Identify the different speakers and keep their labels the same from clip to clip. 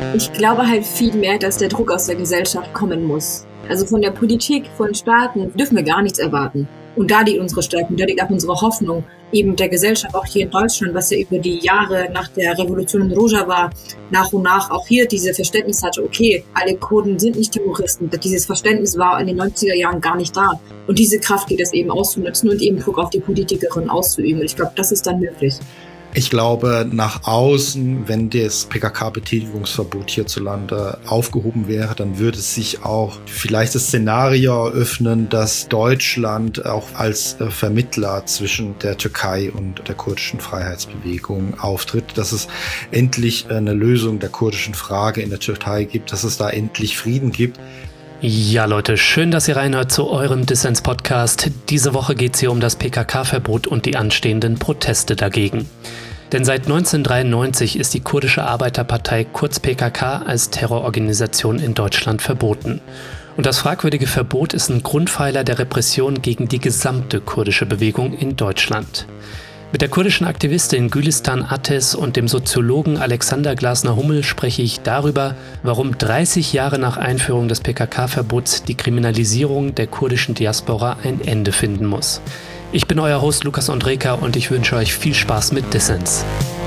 Speaker 1: Ich glaube halt viel mehr, dass der Druck aus der Gesellschaft kommen muss. Also von der Politik, von Staaten dürfen wir gar nichts erwarten. Und da liegt unsere Stärke, da liegt auch unsere Hoffnung, eben der Gesellschaft, auch hier in Deutschland, was ja über die Jahre nach der Revolution in Rojava nach und nach auch hier diese Verständnis hatte, okay, alle Kurden sind nicht Terroristen. Dieses Verständnis war in den 90er Jahren gar nicht da. Und diese Kraft geht es eben auszunutzen und eben Druck auf die Politikerin auszuüben. Und ich glaube, das ist dann möglich.
Speaker 2: Ich glaube, nach außen, wenn das PKK-Betätigungsverbot hierzulande aufgehoben wäre, dann würde sich auch vielleicht das Szenario eröffnen, dass Deutschland auch als Vermittler zwischen der Türkei und der kurdischen Freiheitsbewegung auftritt, dass es endlich eine Lösung der kurdischen Frage in der Türkei gibt, dass es da endlich Frieden gibt.
Speaker 3: Ja, Leute, schön, dass ihr reinhört zu eurem Dissens-Podcast. Diese Woche geht es hier um das PKK-Verbot und die anstehenden Proteste dagegen. Denn seit 1993 ist die kurdische Arbeiterpartei, kurz PKK, als Terrororganisation in Deutschland verboten. Und das fragwürdige Verbot ist ein Grundpfeiler der Repression gegen die gesamte kurdische Bewegung in Deutschland. Mit der kurdischen Aktivistin Gülistan Ateş und dem Soziologen Alexander Glasner-Hummel spreche ich darüber, warum 30 Jahre nach Einführung des PKK-Verbots die Kriminalisierung der kurdischen Diaspora ein Ende finden muss. Ich bin euer Host Lukas Andreka und ich wünsche euch viel Spaß mit Dissens.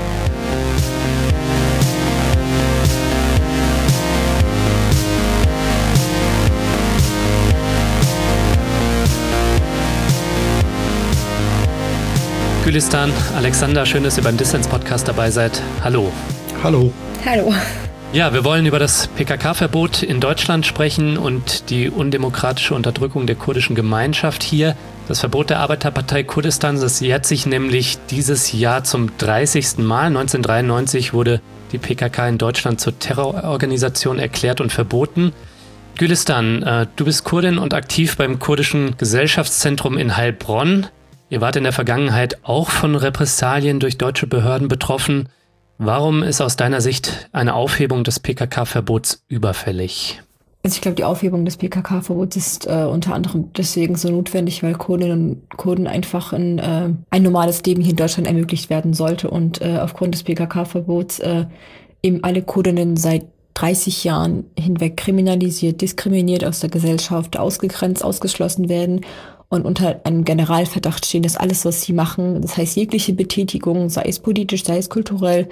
Speaker 3: Gülistan, Alexander, schön, dass ihr beim Dissens-Podcast dabei seid. Hallo.
Speaker 2: Hallo.
Speaker 1: Hallo.
Speaker 3: Ja, wir wollen über das PKK-Verbot in Deutschland sprechen und die undemokratische Unterdrückung der kurdischen Gemeinschaft hier. Das Verbot der Arbeiterpartei Kurdistans, das jährt sich nämlich dieses Jahr zum 30. Mal. 1993 wurde die PKK in Deutschland zur Terrororganisation erklärt und verboten. Gülistan, du bist Kurdin und aktiv beim kurdischen Gesellschaftszentrum in Heilbronn. Ihr wart in der Vergangenheit auch von Repressalien durch deutsche Behörden betroffen. Warum ist aus deiner Sicht eine Aufhebung des PKK-Verbots überfällig?
Speaker 4: Also ich glaube, die Aufhebung des PKK-Verbots ist unter anderem deswegen so notwendig, weil Kurdinnen und Kurden einfach ein normales Leben hier in Deutschland ermöglicht werden sollte. Und aufgrund des PKK-Verbots eben alle Kurdinnen seit 30 Jahren hinweg kriminalisiert, diskriminiert aus der Gesellschaft, ausgegrenzt, ausgeschlossen werden und unter einem Generalverdacht stehen, dass alles, was sie machen, das heißt jegliche Betätigung, sei es politisch, sei es kulturell,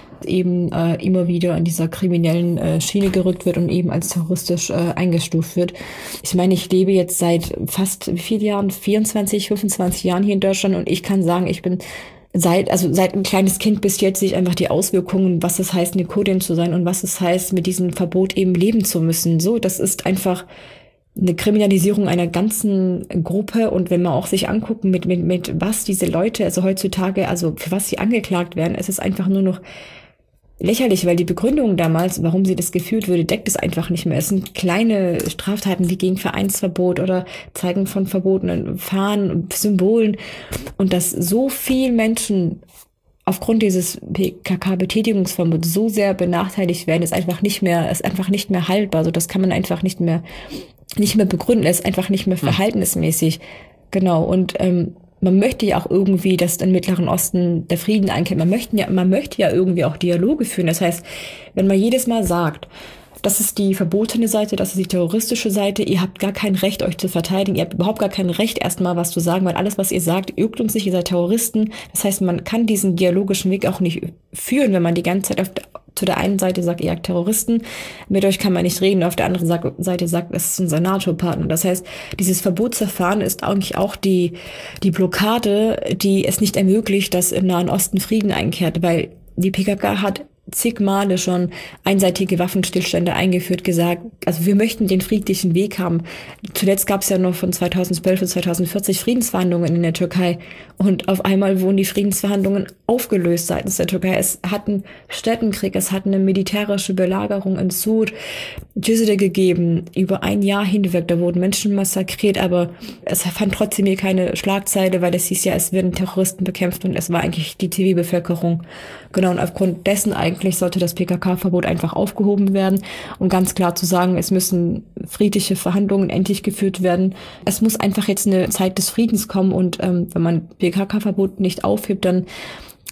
Speaker 4: eben immer wieder an dieser kriminellen Schiene gerückt wird und eben als terroristisch eingestuft wird. Ich meine, ich lebe jetzt seit fast wie vielen Jahren? 24, 25 Jahren hier in Deutschland und ich kann sagen, ich bin seit ein kleines Kind bis jetzt sehe ich einfach die Auswirkungen, was es heißt, eine Kurdin zu sein und was es heißt, mit diesem Verbot eben leben zu müssen. So, das ist einfach eine Kriminalisierung einer ganzen Gruppe und wenn man auch sich anguckt, mit was diese Leute, also heutzutage, also für was sie angeklagt werden, es ist einfach nur noch lächerlich, weil die Begründung damals, warum sie das geführt wurde, deckt es einfach nicht mehr. Es sind kleine Straftaten wie gegen Vereinsverbot oder Zeigen von verbotenen Fahnen, Symbolen und dass so viele Menschen aufgrund dieses PKK-Betätigungsverbots so sehr benachteiligt werden, ist einfach nicht mehr haltbar. Also das kann man einfach nicht mehr begründen, ist einfach nicht mehr verhaltensmäßig. Genau. Und man möchte ja auch irgendwie, dass im Mittleren Osten der Frieden einkehrt. Man möchte ja irgendwie auch Dialoge führen. Das heißt, wenn man jedes Mal sagt, das ist die verbotene Seite, das ist die terroristische Seite, ihr habt gar kein Recht, euch zu verteidigen, ihr habt überhaupt gar kein Recht, erstmal was zu sagen, weil alles, was ihr sagt, irrt uns nicht, ihr seid Terroristen. Das heißt, man kann diesen dialogischen Weg auch nicht führen, wenn man die ganze Zeit zu der einen Seite sagt, ihr jagt Terroristen, mit euch kann man nicht reden, auf der anderen Seite sagt, es ist unser NATO-Partner. Das heißt, dieses Verbotsverfahren ist eigentlich auch die Blockade, die es nicht ermöglicht, dass im Nahen Osten Frieden einkehrt, weil die PKK hat zig Male schon einseitige Waffenstillstände eingeführt, gesagt, also wir möchten den friedlichen Weg haben. Zuletzt gab es ja noch von 2012 bis 2040 Friedensverhandlungen in der Türkei und auf einmal wurden die Friedensverhandlungen aufgelöst seitens der Türkei. Es hat einen Städtenkrieg, es hat eine militärische Belagerung in Sur, Cizre gegeben, über ein Jahr hinweg, da wurden Menschen massakriert, aber es fand trotzdem hier keine Schlagzeile, weil es hieß ja, es werden Terroristen bekämpft und es war eigentlich die Zivilbevölkerung. Genau, und aufgrund dessen eigentlich sollte das PKK-Verbot einfach aufgehoben werden und ganz klar zu sagen, es müssen friedliche Verhandlungen endlich geführt werden. Es muss einfach jetzt eine Zeit des Friedens kommen und wenn man PKK-Verbot nicht aufhebt, dann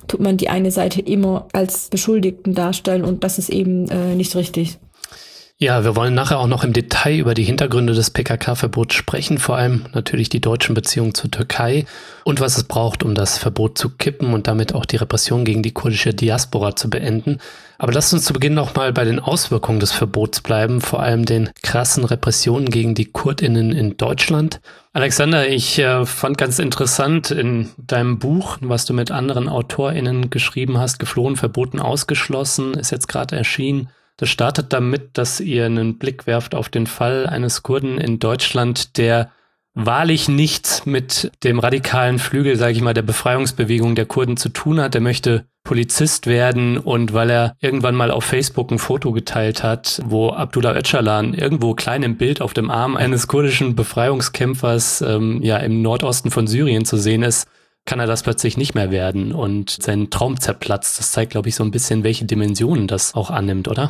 Speaker 4: tut man die eine Seite immer als Beschuldigten darstellen und das ist eben nicht richtig.
Speaker 3: Ja, wir wollen nachher auch noch im Detail über die Hintergründe des PKK-Verbots sprechen, vor allem natürlich die deutschen Beziehungen zur Türkei und was es braucht, um das Verbot zu kippen und damit auch die Repression gegen die kurdische Diaspora zu beenden. Aber lasst uns zu Beginn noch mal bei den Auswirkungen des Verbots bleiben, vor allem den krassen Repressionen gegen die KurdInnen in Deutschland. Alexander, ich fand ganz interessant in deinem Buch, was du mit anderen AutorInnen geschrieben hast, Geflohen, verboten, ausgeschlossen, ist jetzt gerade erschienen. Das startet damit, dass ihr einen Blick werft auf den Fall eines Kurden in Deutschland, der wahrlich nichts mit dem radikalen Flügel, sage ich mal, der Befreiungsbewegung der Kurden zu tun hat. Er möchte Polizist werden und weil er irgendwann mal auf Facebook ein Foto geteilt hat, wo Abdullah Öcalan irgendwo klein im Bild auf dem Arm eines kurdischen Befreiungskämpfers im Nordosten von Syrien zu sehen ist, kann er das plötzlich nicht mehr werden und sein Traum zerplatzt. Das zeigt, glaube ich, so ein bisschen, welche Dimensionen das auch annimmt, oder?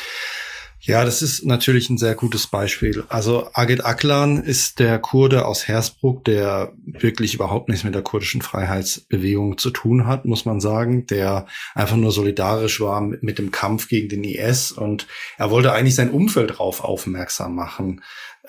Speaker 2: Ja, das ist natürlich ein sehr gutes Beispiel. Also Agit Aklan ist der Kurde aus Hersbruck, der wirklich überhaupt nichts mit der kurdischen Freiheitsbewegung zu tun hat, muss man sagen, der einfach nur solidarisch war mit dem Kampf gegen den IS und er wollte eigentlich sein Umfeld darauf aufmerksam machen,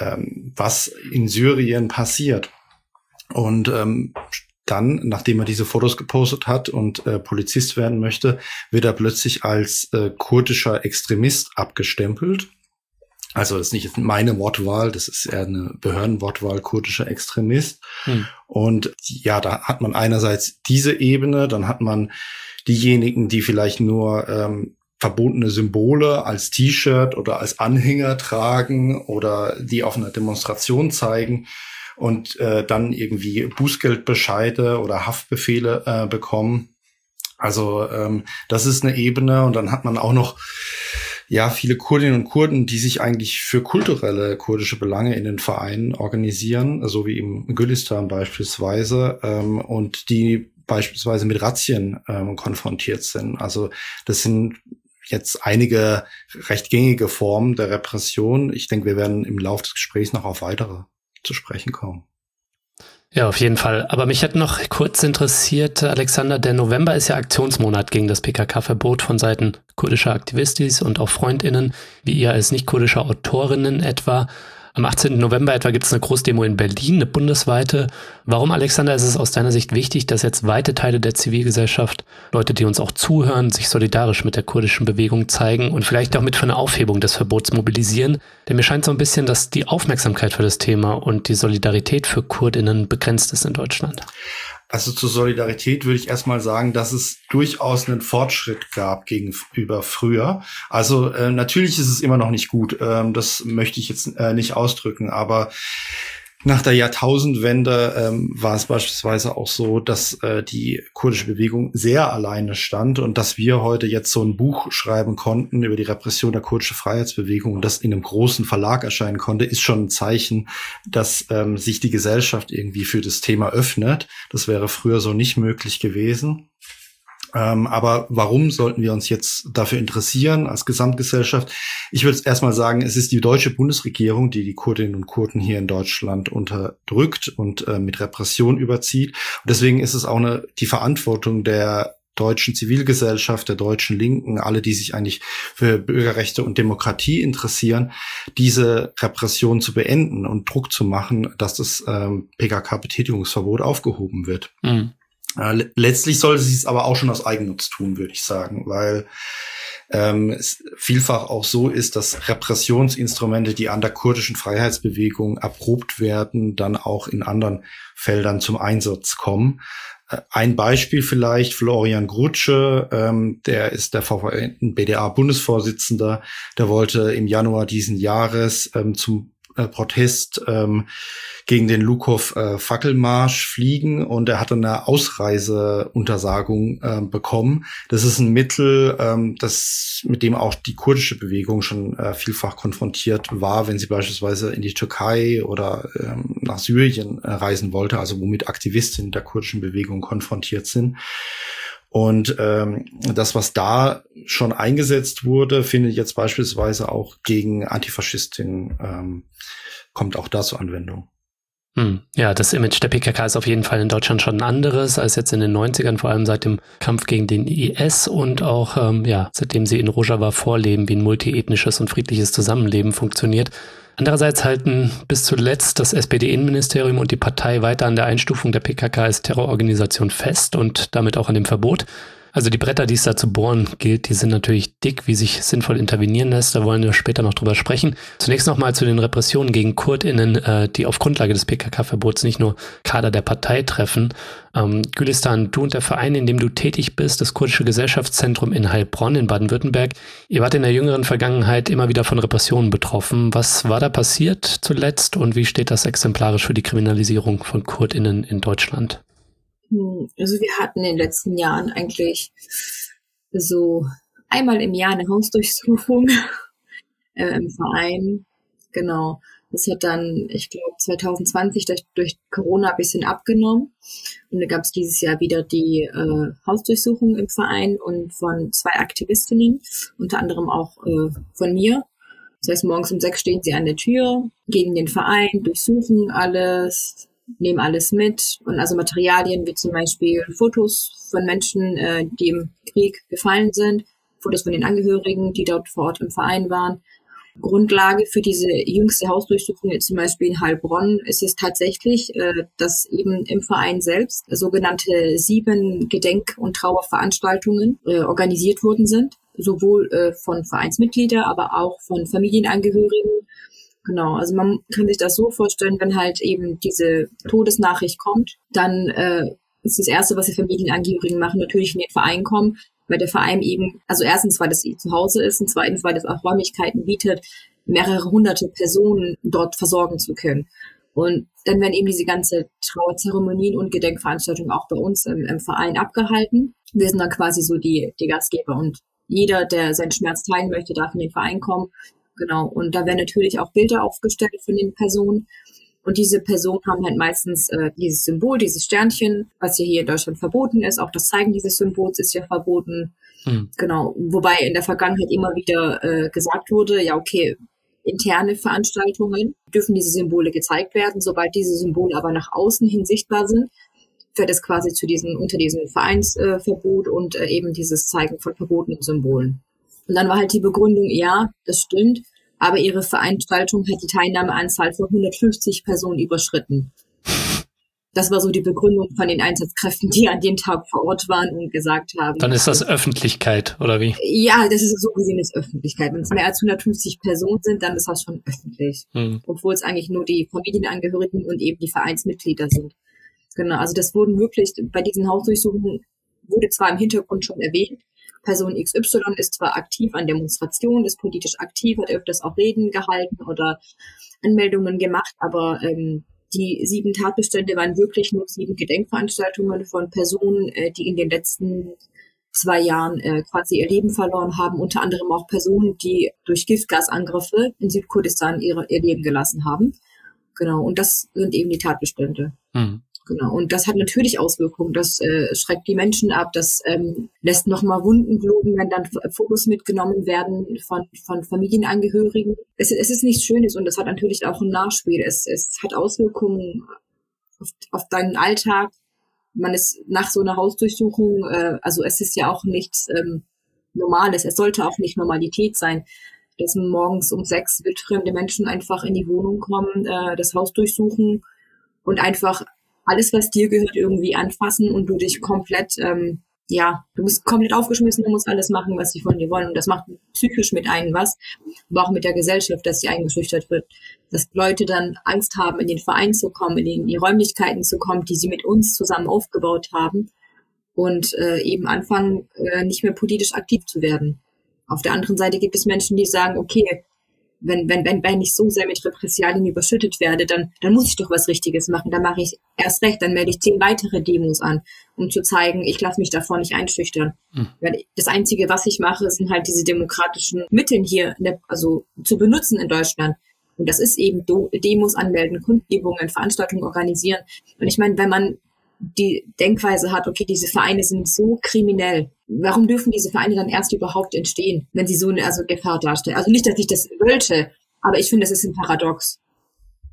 Speaker 2: was in Syrien passiert. Und dann, nachdem er diese Fotos gepostet hat und Polizist werden möchte, wird er plötzlich als kurdischer Extremist abgestempelt. Also das ist nicht meine Wortwahl, das ist eher eine Behördenwortwahl, kurdischer Extremist. Und ja, da hat man einerseits diese Ebene, dann hat man diejenigen, die vielleicht nur verbotene Symbole als T-Shirt oder als Anhänger tragen oder die auf einer Demonstration zeigen und dann irgendwie Bußgeldbescheide oder Haftbefehle bekommen. Also das ist eine Ebene. Und dann hat man auch noch viele Kurdinnen und Kurden, die sich eigentlich für kulturelle kurdische Belange in den Vereinen organisieren, so wie im Gülistan beispielsweise, und die beispielsweise mit Razzien konfrontiert sind. Also das sind jetzt einige recht gängige Formen der Repression. Ich denke, wir werden im Laufe des Gesprächs noch auf weitere zu sprechen kommen.
Speaker 3: Ja, auf jeden Fall. Aber mich hat noch kurz interessiert, Alexander, der November ist ja Aktionsmonat gegen das PKK-Verbot von Seiten kurdischer Aktivistis und auch FreundInnen, wie ihr als nicht-kurdische Autorinnen etwa. Am 18. November etwa gibt es eine Großdemo in Berlin, eine bundesweite. Warum, Alexander, ist es aus deiner Sicht wichtig, dass jetzt weite Teile der Zivilgesellschaft, Leute, die uns auch zuhören, sich solidarisch mit der kurdischen Bewegung zeigen und vielleicht auch mit für eine Aufhebung des Verbots mobilisieren? Denn mir scheint so ein bisschen, dass die Aufmerksamkeit für das Thema und die Solidarität für KurdInnen begrenzt ist in Deutschland.
Speaker 2: Also zur Solidarität würde ich erstmal sagen, dass es durchaus einen Fortschritt gab gegenüber früher. Also natürlich ist es immer noch nicht gut, das möchte ich jetzt nicht ausdrücken, aber nach der Jahrtausendwende war es beispielsweise auch so, dass die kurdische Bewegung sehr alleine stand und dass wir heute jetzt so ein Buch schreiben konnten über die Repression der kurdischen Freiheitsbewegung und das in einem großen Verlag erscheinen konnte, ist schon ein Zeichen, dass sich die Gesellschaft irgendwie für das Thema öffnet. Das wäre früher so nicht möglich gewesen. Aber warum sollten wir uns jetzt dafür interessieren als Gesamtgesellschaft? Ich würde erstmal sagen, es ist die deutsche Bundesregierung, die die Kurdinnen und Kurden hier in Deutschland unterdrückt und mit Repression überzieht. Und deswegen ist es auch die Verantwortung der deutschen Zivilgesellschaft, der deutschen Linken, alle, die sich eigentlich für Bürgerrechte und Demokratie interessieren, diese Repression zu beenden und Druck zu machen, dass das PKK-Betätigungsverbot aufgehoben wird. Mhm. Letztlich sollte sie es aber auch schon aus Eigennutz tun, würde ich sagen, weil es vielfach auch so ist, dass Repressionsinstrumente, die an der kurdischen Freiheitsbewegung erprobt werden, dann auch in anderen Feldern zum Einsatz kommen. Ein Beispiel vielleicht, Florian Grutsche, der ist der VVN-BDA-Bundesvorsitzender, der wollte im Januar diesen Jahres zum Protest gegen den Lukow-Fackelmarsch fliegen und er hat eine Ausreiseuntersagung bekommen. Das ist ein Mittel, mit dem auch die kurdische Bewegung schon vielfach konfrontiert war, wenn sie beispielsweise in die Türkei oder nach Syrien reisen wollte, also womit Aktivistinnen der kurdischen Bewegung konfrontiert sind. Und das, was da schon eingesetzt wurde, findet jetzt beispielsweise auch gegen Antifaschistinnen, kommt auch da zur Anwendung.
Speaker 3: Ja, das Image der PKK ist auf jeden Fall in Deutschland schon ein anderes als jetzt in den 90ern, vor allem seit dem Kampf gegen den IS und auch seitdem sie in Rojava vorleben, wie ein multiethnisches und friedliches Zusammenleben funktioniert. Andererseits halten bis zuletzt das SPD-Innenministerium und die Partei weiter an der Einstufung der PKK als Terrororganisation fest und damit auch an dem Verbot. Also die Bretter, die es da zu bohren gilt, die sind natürlich dick, wie sich sinnvoll intervenieren lässt. Da wollen wir später noch drüber sprechen. Zunächst nochmal zu den Repressionen gegen KurdInnen, die auf Grundlage des PKK-Verbots nicht nur Kader der Partei treffen. Gülistan, du und der Verein, in dem du tätig bist, das Kurdische Gesellschaftszentrum in Heilbronn in Baden-Württemberg, ihr wart in der jüngeren Vergangenheit immer wieder von Repressionen betroffen. Was war da passiert zuletzt und wie steht das exemplarisch für die Kriminalisierung von KurdInnen in Deutschland?
Speaker 1: Also wir hatten in den letzten Jahren eigentlich so einmal im Jahr eine Hausdurchsuchung im Verein. Genau. Das hat dann, ich glaube, 2020 durch Corona ein bisschen abgenommen. Und da gab es dieses Jahr wieder die Hausdurchsuchung im Verein und von 2 Aktivistinnen, unter anderem auch von mir. Das heißt, morgens um 6 stehen sie an der Tür, gehen in den Verein, durchsuchen alles, nehmen alles mit und also Materialien wie zum Beispiel Fotos von Menschen, die im Krieg gefallen sind, Fotos von den Angehörigen, die dort vor Ort im Verein waren. Grundlage für diese jüngste Hausdurchsuchung jetzt zum Beispiel in Heilbronn ist es tatsächlich, dass eben im Verein selbst sogenannte 7 Gedenk- und Trauerveranstaltungen organisiert worden sind, sowohl von Vereinsmitgliedern, aber auch von Familienangehörigen. Genau, also man kann sich das so vorstellen, wenn halt eben diese Todesnachricht kommt, dann ist das Erste, was die Familienangehörigen machen, natürlich in den Verein kommen, weil der Verein eben, also erstens, weil das zu Hause ist und zweitens, weil das auch Räumlichkeiten bietet, mehrere hunderte Personen dort versorgen zu können. Und dann werden eben diese ganze Trauerzeremonien und Gedenkveranstaltungen auch bei uns im Verein abgehalten. Wir sind dann quasi so die Gastgeber und jeder, der seinen Schmerz teilen möchte, darf in den Verein kommen. Genau, und da werden natürlich auch Bilder aufgestellt von den Personen. Und diese Personen haben halt meistens dieses Symbol, dieses Sternchen, was ja hier in Deutschland verboten ist. Auch das Zeigen dieses Symbols ist ja verboten. Genau, wobei in der Vergangenheit immer wieder gesagt wurde, ja okay, interne Veranstaltungen dürfen diese Symbole gezeigt werden. Sobald diese Symbole aber nach außen hin sichtbar sind, fällt es quasi unter diesem Vereinsverbot und eben dieses Zeigen von verbotenen Symbolen. Und dann war halt die Begründung, ja, das stimmt, aber ihre Veranstaltung hat die Teilnahmeanzahl von 150 Personen überschritten. Das war so die Begründung von den Einsatzkräften, die an dem Tag vor Ort waren und gesagt haben.
Speaker 3: Dann ist das Öffentlichkeit, oder wie?
Speaker 1: Ja, das ist so gesehen ist Öffentlichkeit. Wenn es mehr als 150 Personen sind, dann ist das schon öffentlich. Obwohl es eigentlich nur die Familienangehörigen und eben die Vereinsmitglieder sind. Genau, also das wurden wirklich, bei diesen Hausdurchsuchungen wurde zwar im Hintergrund schon erwähnt, Person XY ist zwar aktiv an Demonstrationen, ist politisch aktiv, hat öfters auch Reden gehalten oder Anmeldungen gemacht, aber die 7 Tatbestände waren wirklich nur 7 Gedenkveranstaltungen von Personen, die in den letzten 2 Jahren quasi ihr Leben verloren haben, unter anderem auch Personen, die durch Giftgasangriffe in Südkurdistan ihr Leben gelassen haben. Genau, und das sind eben die Tatbestände. Genau, und das hat natürlich Auswirkungen. Das schreckt die Menschen ab, das lässt nochmal Wunden bluten, wenn dann Fotos mitgenommen werden von Familienangehörigen. Es ist nichts Schönes und das hat natürlich auch ein Nachspiel. Es hat Auswirkungen auf deinen Alltag. Man ist nach so einer Hausdurchsuchung, also es ist ja auch nichts Normales, es sollte auch nicht Normalität sein, dass morgens um 6 wildfremde Menschen einfach in die Wohnung kommen, das Haus durchsuchen und einfach alles, was dir gehört, irgendwie anfassen und du dich komplett, du bist komplett aufgeschmissen, du musst alles machen, was sie von dir wollen. Und das macht psychisch mit einem was, aber auch mit der Gesellschaft, dass sie eingeschüchtert wird. Dass Leute dann Angst haben, in den Verein zu kommen, in die Räumlichkeiten zu kommen, die sie mit uns zusammen aufgebaut haben und eben anfangen, nicht mehr politisch aktiv zu werden. Auf der anderen Seite gibt es Menschen, die sagen, okay, wenn ich so sehr mit Repressalien überschüttet werde, dann muss ich doch was Richtiges machen. Dann mache ich erst recht, dann melde ich 10 weitere Demos an, um zu zeigen, ich lasse mich davor nicht einschüchtern. Weil das Einzige, was ich mache, sind halt diese demokratischen Mittel hier, also zu benutzen in Deutschland. Und das ist eben Demos anmelden, Kundgebungen, Veranstaltungen organisieren. Und ich meine, wenn man die Denkweise hat, okay, diese Vereine sind so kriminell. Warum dürfen diese Vereine dann erst überhaupt entstehen, wenn sie so eine Gefahr darstellen? Also nicht, dass ich das wollte, aber ich finde, das ist ein Paradox.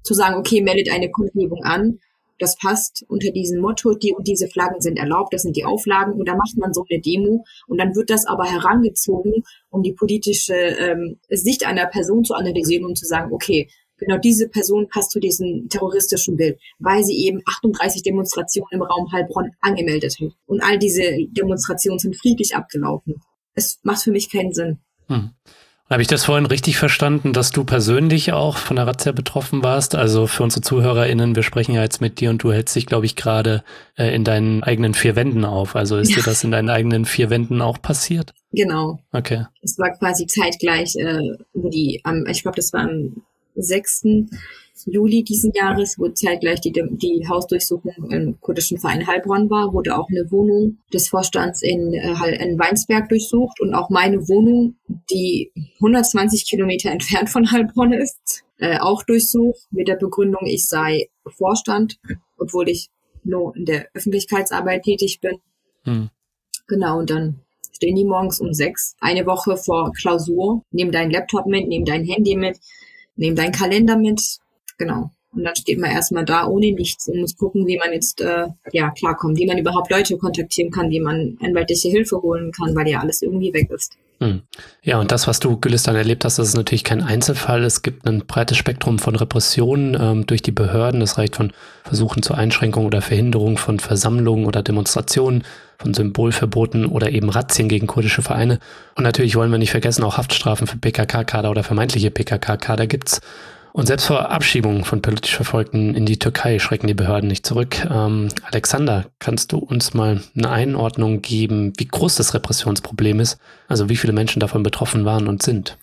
Speaker 1: zu sagen, okay, meldet eine Kundgebung an, das passt unter diesem Motto, die und diese Flaggen sind erlaubt, das sind die Auflagen und dann macht man so eine Demo und dann wird das aber herangezogen, um die politische Sicht einer Person zu analysieren und zu sagen, okay, genau diese Person passt zu diesem terroristischen Bild, weil sie eben 38 Demonstrationen im Raum Heilbronn angemeldet hat. Und all diese Demonstrationen sind friedlich abgelaufen. Es macht für mich keinen Sinn.
Speaker 3: Habe ich das vorhin richtig verstanden, dass du persönlich auch von der Razzia betroffen warst? Also für unsere ZuhörerInnen, wir sprechen ja jetzt mit dir und du hältst dich, glaube ich, gerade in deinen eigenen 4 Wänden auf. Also ist dir das in deinen eigenen 4 Wänden auch passiert?
Speaker 1: Genau.
Speaker 3: Okay.
Speaker 1: Es war quasi zeitgleich, wo ich glaube, das war am 6. Juli diesen Jahres, wo zeitgleich die Hausdurchsuchung im kurdischen Verein Heilbronn war, wurde auch eine Wohnung des Vorstands in Weinsberg durchsucht und auch meine Wohnung, die 120 Kilometer entfernt von Heilbronn ist, auch durchsucht mit der Begründung, ich sei Vorstand, obwohl ich nur in der Öffentlichkeitsarbeit tätig bin. Genau, und dann stehen die morgens um 6, eine Woche vor Klausur, nehmen deinen Laptop mit, nehmen dein Handy mit, nehmen deinen Kalender mit. Genau. Und dann steht man erstmal da ohne nichts und muss gucken, wie man jetzt klarkommt, wie man überhaupt Leute kontaktieren kann, wie man anwaltliche Hilfe holen kann, weil ja alles irgendwie weg ist.
Speaker 3: Ja, und das, was du, Gülistan, erlebt hast, das ist natürlich kein Einzelfall. Es gibt ein breites Spektrum von Repressionen durch die Behörden. Das reicht von Versuchen zur Einschränkung oder Verhinderung von Versammlungen oder Demonstrationen, von Symbolverboten oder eben Razzien gegen kurdische Vereine. Und natürlich wollen wir nicht vergessen, auch Haftstrafen für PKK-Kader oder vermeintliche PKK-Kader gibt's. Und selbst vor Abschiebung von politisch Verfolgten in die Türkei schrecken die Behörden nicht zurück. Alexander, kannst du uns mal eine Einordnung geben, wie groß das Repressionsproblem ist? Also wie viele Menschen davon betroffen waren und sind?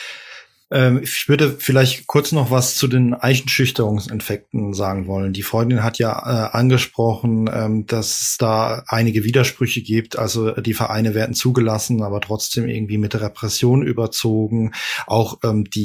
Speaker 2: Ich würde vielleicht kurz noch was zu den Einschüchterungsinfekten sagen wollen. Die Freundin hat ja angesprochen, dass es da einige Widersprüche gibt. Also die Vereine werden zugelassen, aber trotzdem irgendwie mit der Repression überzogen. Auch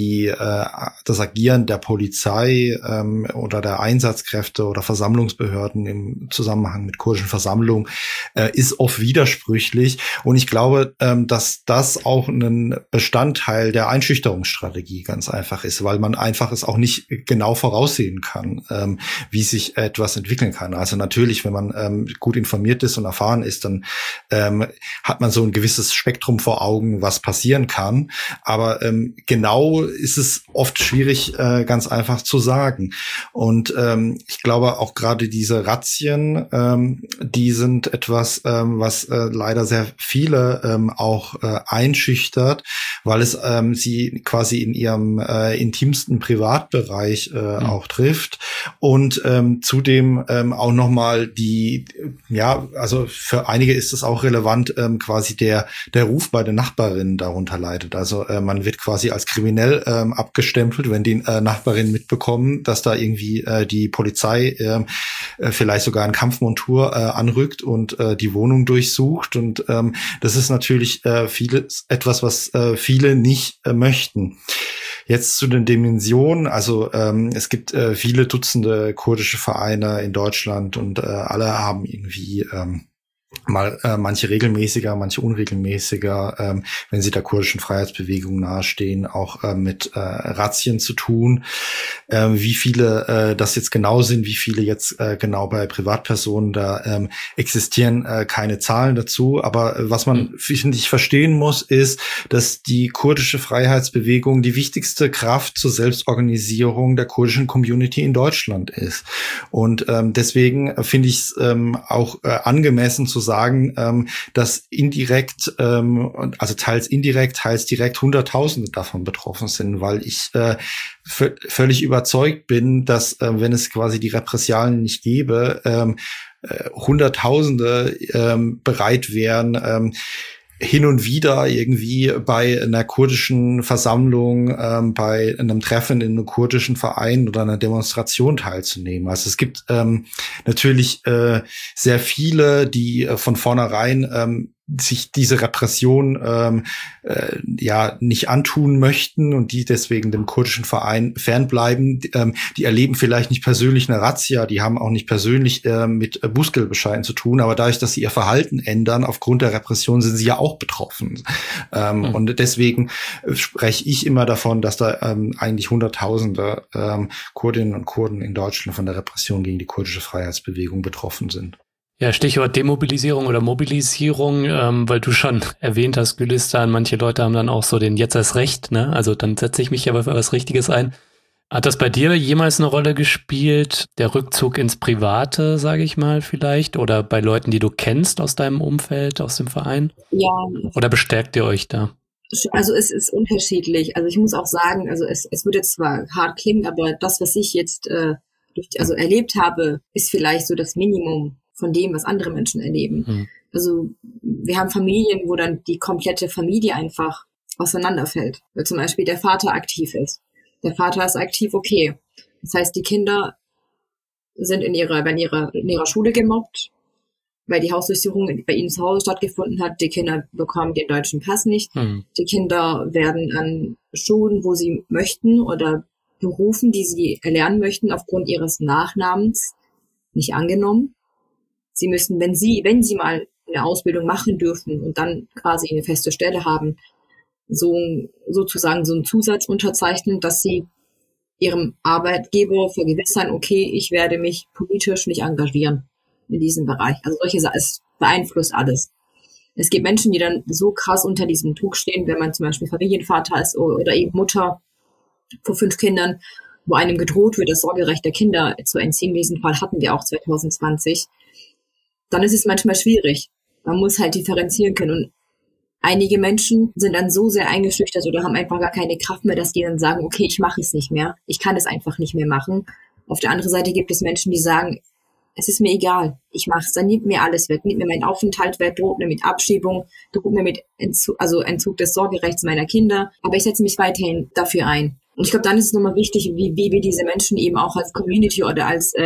Speaker 2: das Agieren der Polizei oder der Einsatzkräfte oder Versammlungsbehörden im Zusammenhang mit kurdischen Versammlungen ist oft widersprüchlich. Und ich glaube, dass das auch ein Bestandteil der Einschüchterungsstrategie ganz einfach ist, weil man einfach es auch nicht genau voraussehen kann, wie sich etwas entwickeln kann. Also natürlich, wenn man gut informiert ist und erfahren ist, dann hat man so ein gewisses Spektrum vor Augen, was passieren kann. Aber genau ist es oft schwierig, ganz einfach zu sagen. Und ich glaube auch gerade diese Razzien, die sind etwas, was leider sehr viele auch einschüchtert, weil es sie quasi in ihrem intimsten Privatbereich auch trifft und zudem auch nochmal also für einige ist es auch relevant, quasi der Ruf bei den Nachbarinnen darunter leidet. Also man wird quasi als kriminell abgestempelt, wenn die Nachbarinnen mitbekommen, dass da irgendwie die Polizei vielleicht sogar in Kampfmontur anrückt und die Wohnung durchsucht und das ist natürlich etwas, was viele nicht möchten. Jetzt zu den Dimensionen, also es gibt viele Dutzende kurdische Vereine in Deutschland und alle haben irgendwie manche regelmäßiger, manche unregelmäßiger, wenn sie der kurdischen Freiheitsbewegung nahestehen, auch mit Razzien zu tun. Wie viele das jetzt genau sind, wie viele jetzt genau bei Privatpersonen, da existieren keine Zahlen dazu. Aber was man, finde ich, verstehen muss, ist, dass die kurdische Freiheitsbewegung die wichtigste Kraft zur Selbstorganisierung der kurdischen Community in Deutschland ist. Und deswegen finde ich es auch angemessen zu sagen, dass indirekt, also teils indirekt, teils direkt Hunderttausende davon betroffen sind, weil ich völlig überzeugt bin, dass wenn es quasi die Repressalien nicht gäbe, Hunderttausende bereit wären, hin und wieder irgendwie bei einer kurdischen Versammlung, bei einem Treffen in einem kurdischen Verein oder einer Demonstration teilzunehmen. Also es gibt natürlich sehr viele, die von vornherein sich diese Repression nicht antun möchten und die deswegen dem kurdischen Verein fernbleiben, die erleben vielleicht nicht persönlich eine Razzia, die haben auch nicht persönlich mit Bußgeldbescheiden zu tun, aber dadurch, dass sie ihr Verhalten ändern, aufgrund der Repression sind sie ja auch betroffen. Und deswegen spreche ich immer davon, dass da eigentlich Hunderttausende Kurdinnen und Kurden in Deutschland von der Repression gegen die kurdische Freiheitsbewegung betroffen sind.
Speaker 3: Ja, Stichwort Demobilisierung oder Mobilisierung, weil du schon erwähnt hast, Gülistan, manche Leute haben dann auch so den jetzt erst recht, ne? Also dann setze ich mich aber für was Richtiges ein. Hat das bei dir jemals eine Rolle gespielt, der Rückzug ins Private, sage ich mal vielleicht, oder bei Leuten, die du kennst aus deinem Umfeld, aus dem Verein?
Speaker 1: Ja.
Speaker 3: Oder bestärkt ihr euch da?
Speaker 1: Also es ist unterschiedlich. Also ich muss auch sagen, also es würde zwar hart klingen, aber das, was ich jetzt erlebt habe, ist vielleicht so das Minimum von dem, was andere Menschen erleben. Also wir haben Familien, wo dann die komplette Familie einfach auseinanderfällt. Weil zum Beispiel der Vater aktiv ist. Der Vater ist aktiv, okay. Das heißt, die Kinder sind in ihrer Schule gemobbt, weil die Hausdurchsuchung bei ihnen zu Hause stattgefunden hat. Die Kinder bekommen den deutschen Pass nicht. Die Kinder werden an Schulen, wo sie möchten, oder Berufen, die sie erlernen möchten, aufgrund ihres Nachnamens nicht angenommen. Sie müssen, wenn sie mal eine Ausbildung machen dürfen und dann quasi eine feste Stelle haben, sozusagen so einen Zusatz unterzeichnen, dass sie ihrem Arbeitgeber vergewissern, okay, ich werde mich politisch nicht engagieren in diesem Bereich. Also solche Sachen, es beeinflusst alles. Es gibt Menschen, die dann so krass unter diesem Druck stehen, wenn man zum Beispiel Familienvater ist oder eben Mutter vor 5 Kindern, wo einem gedroht wird, das Sorgerecht der Kinder zu entziehen. Diesen Fall hatten wir auch 2020. Dann ist es manchmal schwierig. Man muss halt differenzieren können. Und einige Menschen sind dann so sehr eingeschüchtert oder haben einfach gar keine Kraft mehr, dass die dann sagen, okay, ich mache es nicht mehr. Ich kann es einfach nicht mehr machen. Auf der anderen Seite gibt es Menschen, die sagen, es ist mir egal, ich mache es, dann nimmt mir alles weg, nimmt mir meinen Aufenthalt weg, droht mir mit Abschiebung, droht mir mit Entzug des Sorgerechts meiner Kinder, aber ich setze mich weiterhin dafür ein. Und ich glaube, dann ist es nochmal wichtig, wie wir diese Menschen eben auch als Community oder als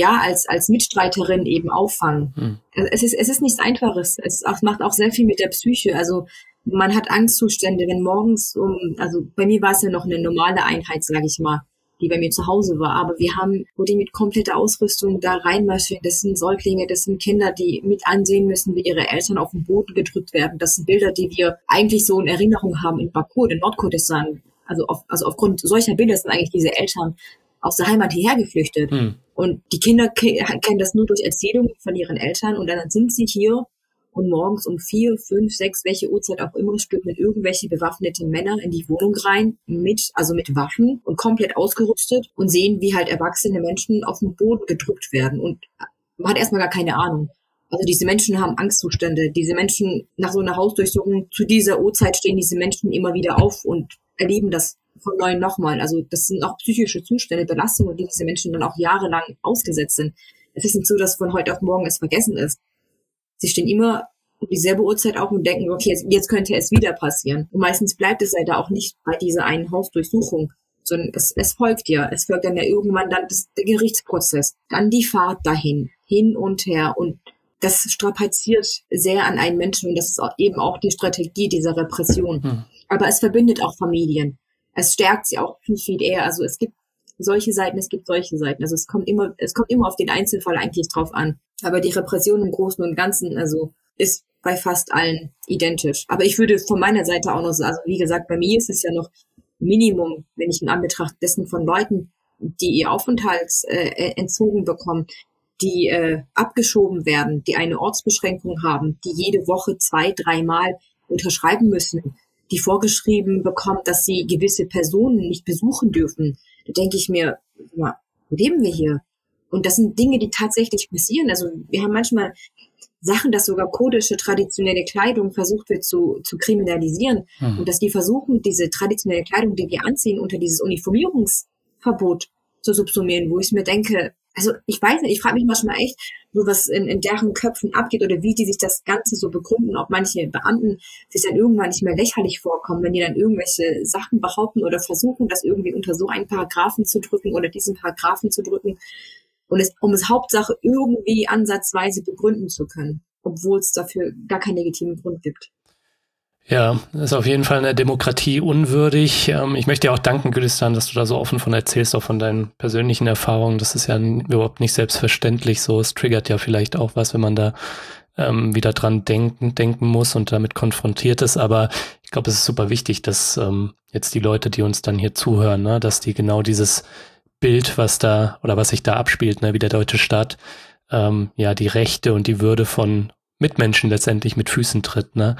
Speaker 1: Mitstreiterin eben auffangen. Es ist nichts Einfaches. Macht auch sehr viel mit der Psyche. Also man hat Angstzustände, wenn morgens bei mir war es ja noch eine normale Einheit, sage ich mal, die bei mir zu Hause war. Aber wo die mit kompletter Ausrüstung da reinmarschieren, das sind Säuglinge, das sind Kinder, die mit ansehen müssen, wie ihre Eltern auf den Boden gedrückt werden. Das sind Bilder, die wir eigentlich so in Erinnerung haben in Baku, in Nordkurdistan. Also aufgrund solcher Bilder sind eigentlich diese Eltern aus der Heimat hierher geflüchtet. Und die Kinder kennen das nur durch Erzählungen von ihren Eltern. Und dann sind sie hier und morgens um 4, 5, 6, welche Uhrzeit auch immer, stürmen irgendwelche bewaffneten Männer in die Wohnung rein mit Waffen und komplett ausgerüstet und sehen, wie halt erwachsene Menschen auf den Boden gedrückt werden. Und man hat erstmal gar keine Ahnung. Also diese Menschen haben Angstzustände. Diese Menschen, nach so einer Hausdurchsuchung, zu dieser Uhrzeit stehen diese Menschen immer wieder auf und erleben das von Neuem nochmal. Also das sind auch psychische Zustände, Belastungen, die diese Menschen dann auch jahrelang ausgesetzt sind. Es ist nicht so, dass von heute auf morgen es vergessen ist. Sie stehen immer um dieselbe Uhrzeit auf und denken, okay, jetzt könnte es wieder passieren. Und meistens bleibt es leider auch nicht bei dieser einen Hausdurchsuchung, sondern es folgt ja. Es folgt dann ja irgendwann dann der Gerichtsprozess, dann die Fahrt dahin, hin und her. Und das strapaziert sehr an einen Menschen und das ist eben auch die Strategie dieser Repression. Aber es verbindet auch Familien. Es stärkt sie auch viel eher. Also es gibt solche Seiten, es gibt solche Seiten. Also es kommt immer auf den Einzelfall eigentlich drauf an. Aber die Repression im Großen und Ganzen, also ist bei fast allen identisch. Aber ich würde von meiner Seite auch noch sagen, also wie gesagt, bei mir ist es ja noch Minimum, wenn ich in Anbetracht dessen von Leuten, die ihr Aufenthalt entzogen bekommen, die abgeschoben werden, die eine Ortsbeschränkung haben, die jede Woche 2, 3 Mal unterschreiben müssen, die vorgeschrieben bekommen, dass sie gewisse Personen nicht besuchen dürfen. Da denke ich mir, wo leben wir hier? Und das sind Dinge, die tatsächlich passieren. Also wir haben manchmal Sachen, dass sogar kurdische traditionelle Kleidung versucht wird zu kriminalisieren. Und dass die versuchen, diese traditionelle Kleidung, die wir anziehen, unter dieses Uniformierungsverbot zu subsumieren, wo ich mir denke, also ich weiß nicht, ich frage mich manchmal echt, so was in deren Köpfen abgeht oder wie die sich das Ganze so begründen, ob manche Beamten sich dann irgendwann nicht mehr lächerlich vorkommen, wenn die dann irgendwelche Sachen behaupten oder versuchen, das irgendwie unter so einen Paragraphen zu drücken oder diesen Paragraphen zu drücken, und um es Hauptsache irgendwie ansatzweise begründen zu können. obwohl es dafür gar keinen legitimen Grund gibt.
Speaker 3: Ja, das ist auf jeden Fall eine Demokratie unwürdig. Ich möchte dir auch danken, Gülistan, dass du da so offen von erzählst, auch von deinen persönlichen Erfahrungen. Das ist ja überhaupt nicht selbstverständlich so. Es triggert ja vielleicht auch was, wenn man da wieder dran denken muss und damit konfrontiert ist. Aber ich glaube, es ist super wichtig, dass jetzt die Leute, die uns dann hier zuhören, ne, dass die genau dieses Bild, was sich da abspielt, ne, wie der deutsche Staat, die Rechte und die Würde von Mitmenschen letztendlich mit Füßen tritt, ne?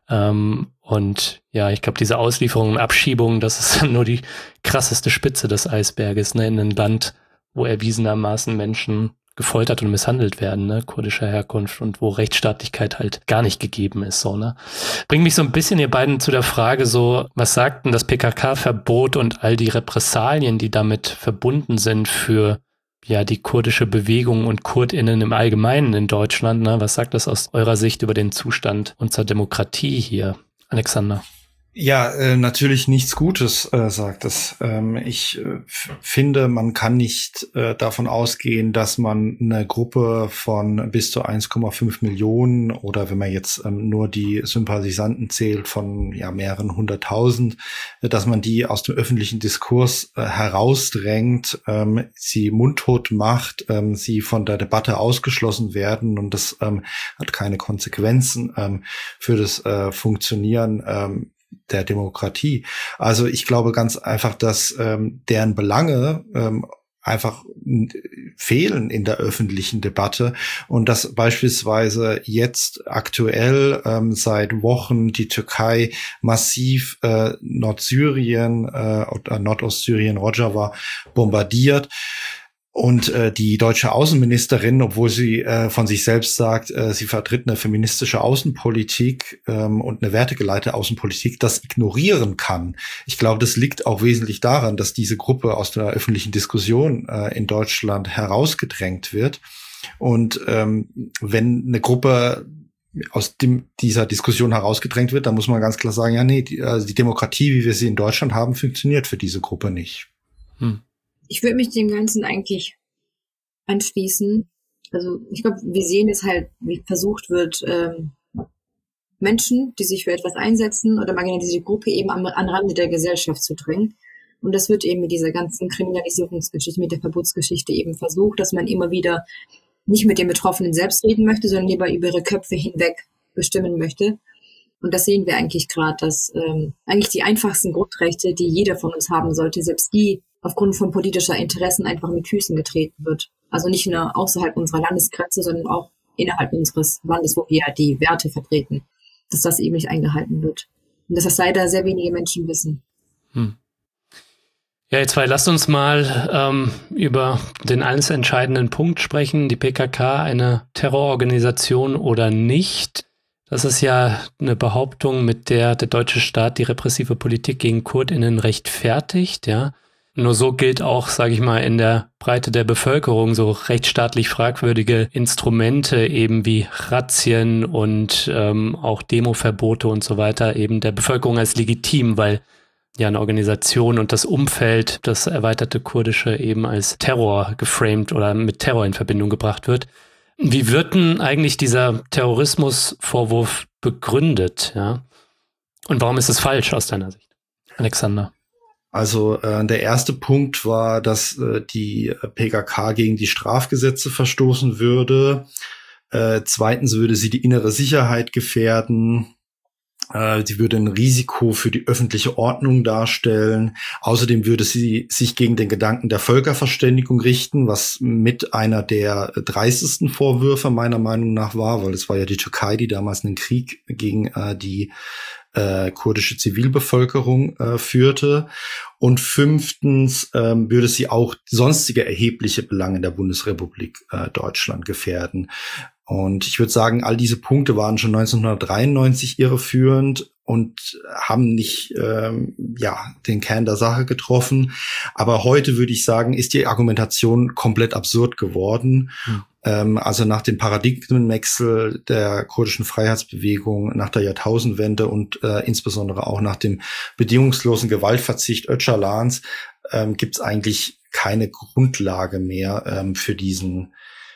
Speaker 3: Und ja, ich glaube, diese Auslieferungen und Abschiebungen, das ist nur die krasseste Spitze des Eisberges, ne? In ein Land, wo erwiesenermaßen Menschen gefoltert und misshandelt werden, ne? Kurdischer Herkunft, und wo Rechtsstaatlichkeit halt gar nicht gegeben ist, so, ne? Bringt mich so ein bisschen, ihr beiden, zu der Frage so, was sagt denn das PKK-Verbot und all die Repressalien, die damit verbunden sind für die kurdische Bewegung und KurdInnen im Allgemeinen in Deutschland, ne? Was sagt das aus eurer Sicht über den Zustand unserer Demokratie hier, Alexander?
Speaker 2: Ja, natürlich nichts Gutes, sagt es. Ich finde, man kann nicht davon ausgehen, dass man eine Gruppe von bis zu 1,5 Millionen oder wenn man jetzt nur die Sympathisanten zählt von mehreren hunderttausend, dass man die aus dem öffentlichen Diskurs herausdrängt, sie mundtot macht, sie von der Debatte ausgeschlossen werden, und das hat keine Konsequenzen für das Funktionieren der Demokratie. Also ich glaube ganz einfach, dass deren Belange einfach fehlen in der öffentlichen Debatte, und dass beispielsweise jetzt aktuell seit Wochen die Türkei massiv Nordsyrien oder Nordostsyrien, Rojava bombardiert. Und die deutsche Außenministerin, obwohl sie von sich selbst sagt, sie vertritt eine feministische Außenpolitik und eine wertegeleitete Außenpolitik, das ignorieren kann. Ich glaube, das liegt auch wesentlich daran, dass diese Gruppe aus der öffentlichen Diskussion in Deutschland herausgedrängt wird. Und wenn eine Gruppe aus dieser Diskussion herausgedrängt wird, dann muss man ganz klar sagen, die Demokratie, wie wir sie in Deutschland haben, funktioniert für diese Gruppe nicht.
Speaker 1: Ich würde mich dem Ganzen eigentlich anschließen. Also ich glaube, wir sehen es halt, wie versucht wird, Menschen, die sich für etwas einsetzen oder marginalisierte Gruppe eben an Rande der Gesellschaft zu drängen. Und das wird eben mit dieser ganzen Kriminalisierungsgeschichte, mit der Verbotsgeschichte eben versucht, dass man immer wieder nicht mit den Betroffenen selbst reden möchte, sondern lieber über ihre Köpfe hinweg bestimmen möchte. Und das sehen wir eigentlich gerade, dass eigentlich die einfachsten Grundrechte, die jeder von uns haben sollte, selbst die aufgrund von politischer Interessen einfach mit Füßen getreten wird. Also nicht nur außerhalb unserer Landesgrenze, sondern auch innerhalb unseres Landes, wo wir die Werte vertreten, dass das eben nicht eingehalten wird. Und dass das leider sehr wenige Menschen wissen.
Speaker 3: Ja, ihr zwei, lasst uns mal über den alles entscheidenden Punkt sprechen. Die PKK, eine Terrororganisation oder nicht? Das ist ja eine Behauptung, mit der der deutsche Staat die repressive Politik gegen KurdInnen rechtfertigt, ja. Nur so gilt auch, sage ich mal, in der Breite der Bevölkerung so rechtsstaatlich fragwürdige Instrumente eben wie Razzien und auch Demoverbote und so weiter eben der Bevölkerung als legitim, weil ja eine Organisation und das Umfeld, das erweiterte Kurdische, eben als Terror geframed oder mit Terror in Verbindung gebracht wird. Wie wird denn eigentlich dieser Terrorismusvorwurf begründet, ja? Und warum ist es falsch aus deiner Sicht, Alexander?
Speaker 2: Also der erste Punkt war, dass die PKK gegen die Strafgesetze verstoßen würde. Zweitens würde sie die innere Sicherheit gefährden. Sie würde ein Risiko für die öffentliche Ordnung darstellen. Außerdem würde sie sich gegen den Gedanken der Völkerverständigung richten, was mit einer der dreistesten Vorwürfe meiner Meinung nach war, weil es war ja die Türkei, die damals einen Krieg gegen die kurdische Zivilbevölkerung führte. Und fünftens würde sie auch sonstige erhebliche Belange der Bundesrepublik Deutschland gefährden. Und ich würde sagen, all diese Punkte waren schon 1993 irreführend und haben nicht den Kern der Sache getroffen. Aber heute würde ich sagen, ist die Argumentation komplett absurd geworden. Also nach dem Paradigmenwechsel der kurdischen Freiheitsbewegung, nach der Jahrtausendwende und insbesondere auch nach dem bedingungslosen Gewaltverzicht Öcalans gibt es eigentlich keine Grundlage mehr für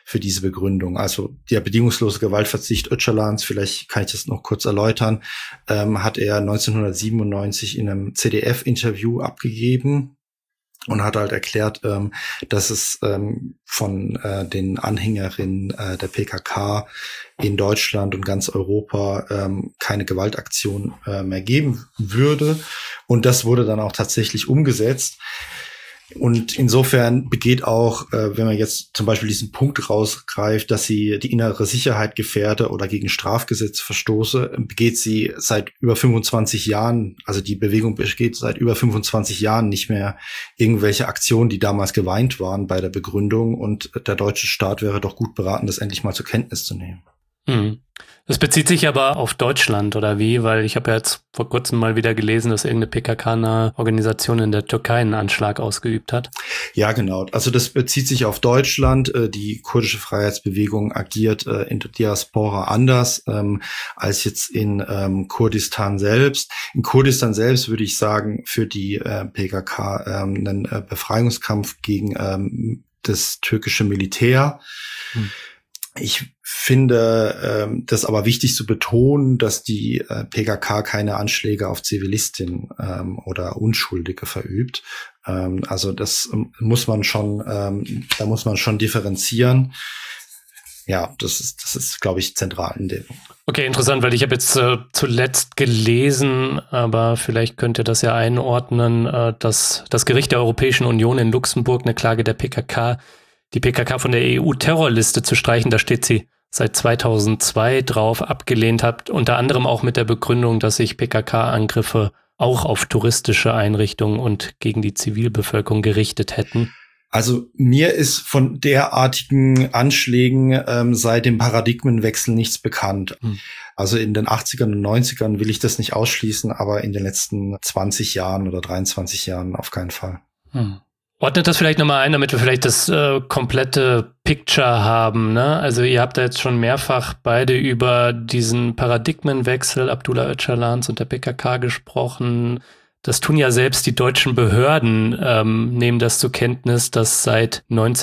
Speaker 2: für diese Begründung. Also der bedingungslose Gewaltverzicht Öcalans, vielleicht kann ich das noch kurz erläutern, hat er 1997 in einem ZDF-Interview abgegeben und hat halt erklärt, dass es von den Anhängerinnen der PKK in Deutschland und ganz Europa keine Gewaltaktion mehr geben würde. Und das wurde dann auch tatsächlich umgesetzt. Und insofern begeht auch, wenn man jetzt zum Beispiel diesen Punkt rausgreift, dass sie die innere Sicherheit gefährde oder gegen Strafgesetze verstoße, begeht sie seit über 25 Jahren, also die Bewegung besteht seit über 25 Jahren nicht mehr irgendwelche Aktionen, die damals geweint waren bei der Begründung, und der deutsche Staat wäre doch gut beraten, das endlich mal zur Kenntnis zu nehmen.
Speaker 3: Das bezieht sich aber auf Deutschland, oder wie? Weil ich habe ja jetzt vor kurzem mal wieder gelesen, dass irgendeine PKK-nahe Organisation in der Türkei einen Anschlag ausgeübt hat.
Speaker 2: Ja, genau. Also das bezieht sich auf Deutschland. Die kurdische Freiheitsbewegung agiert in der Diaspora anders als jetzt in Kurdistan selbst. In Kurdistan selbst würde ich sagen, führt die PKK einen Befreiungskampf gegen das türkische Militär. Ich finde das aber wichtig zu betonen, dass die PKK keine Anschläge auf Zivilistinnen oder Unschuldige verübt. Also das muss man schon, da muss man schon differenzieren. Ja, das ist, glaube ich, zentral in dem.
Speaker 3: Okay, interessant, weil ich habe jetzt zuletzt gelesen, aber vielleicht könnt ihr das ja einordnen, dass das Gericht der Europäischen Union in Luxemburg eine Klage der PKK, die PKK von der EU-Terrorliste zu streichen, da steht sie seit 2002 drauf, abgelehnt hat, unter anderem auch mit der Begründung, dass sich PKK-Angriffe auch auf touristische Einrichtungen und gegen die Zivilbevölkerung gerichtet hätten.
Speaker 2: Also mir ist von derartigen Anschlägen seit dem Paradigmenwechsel nichts bekannt. Also in den 80ern und 90ern will ich das nicht ausschließen, aber in den letzten 20 Jahren oder 23 Jahren auf keinen Fall.
Speaker 3: Ordnet das vielleicht nochmal ein, damit wir vielleicht das komplette Picture haben, ne? Also ihr habt da jetzt schon mehrfach beide über diesen Paradigmenwechsel Abdullah Öcalans und der PKK gesprochen. Das tun ja selbst die deutschen Behörden, nehmen das zur Kenntnis, dass seit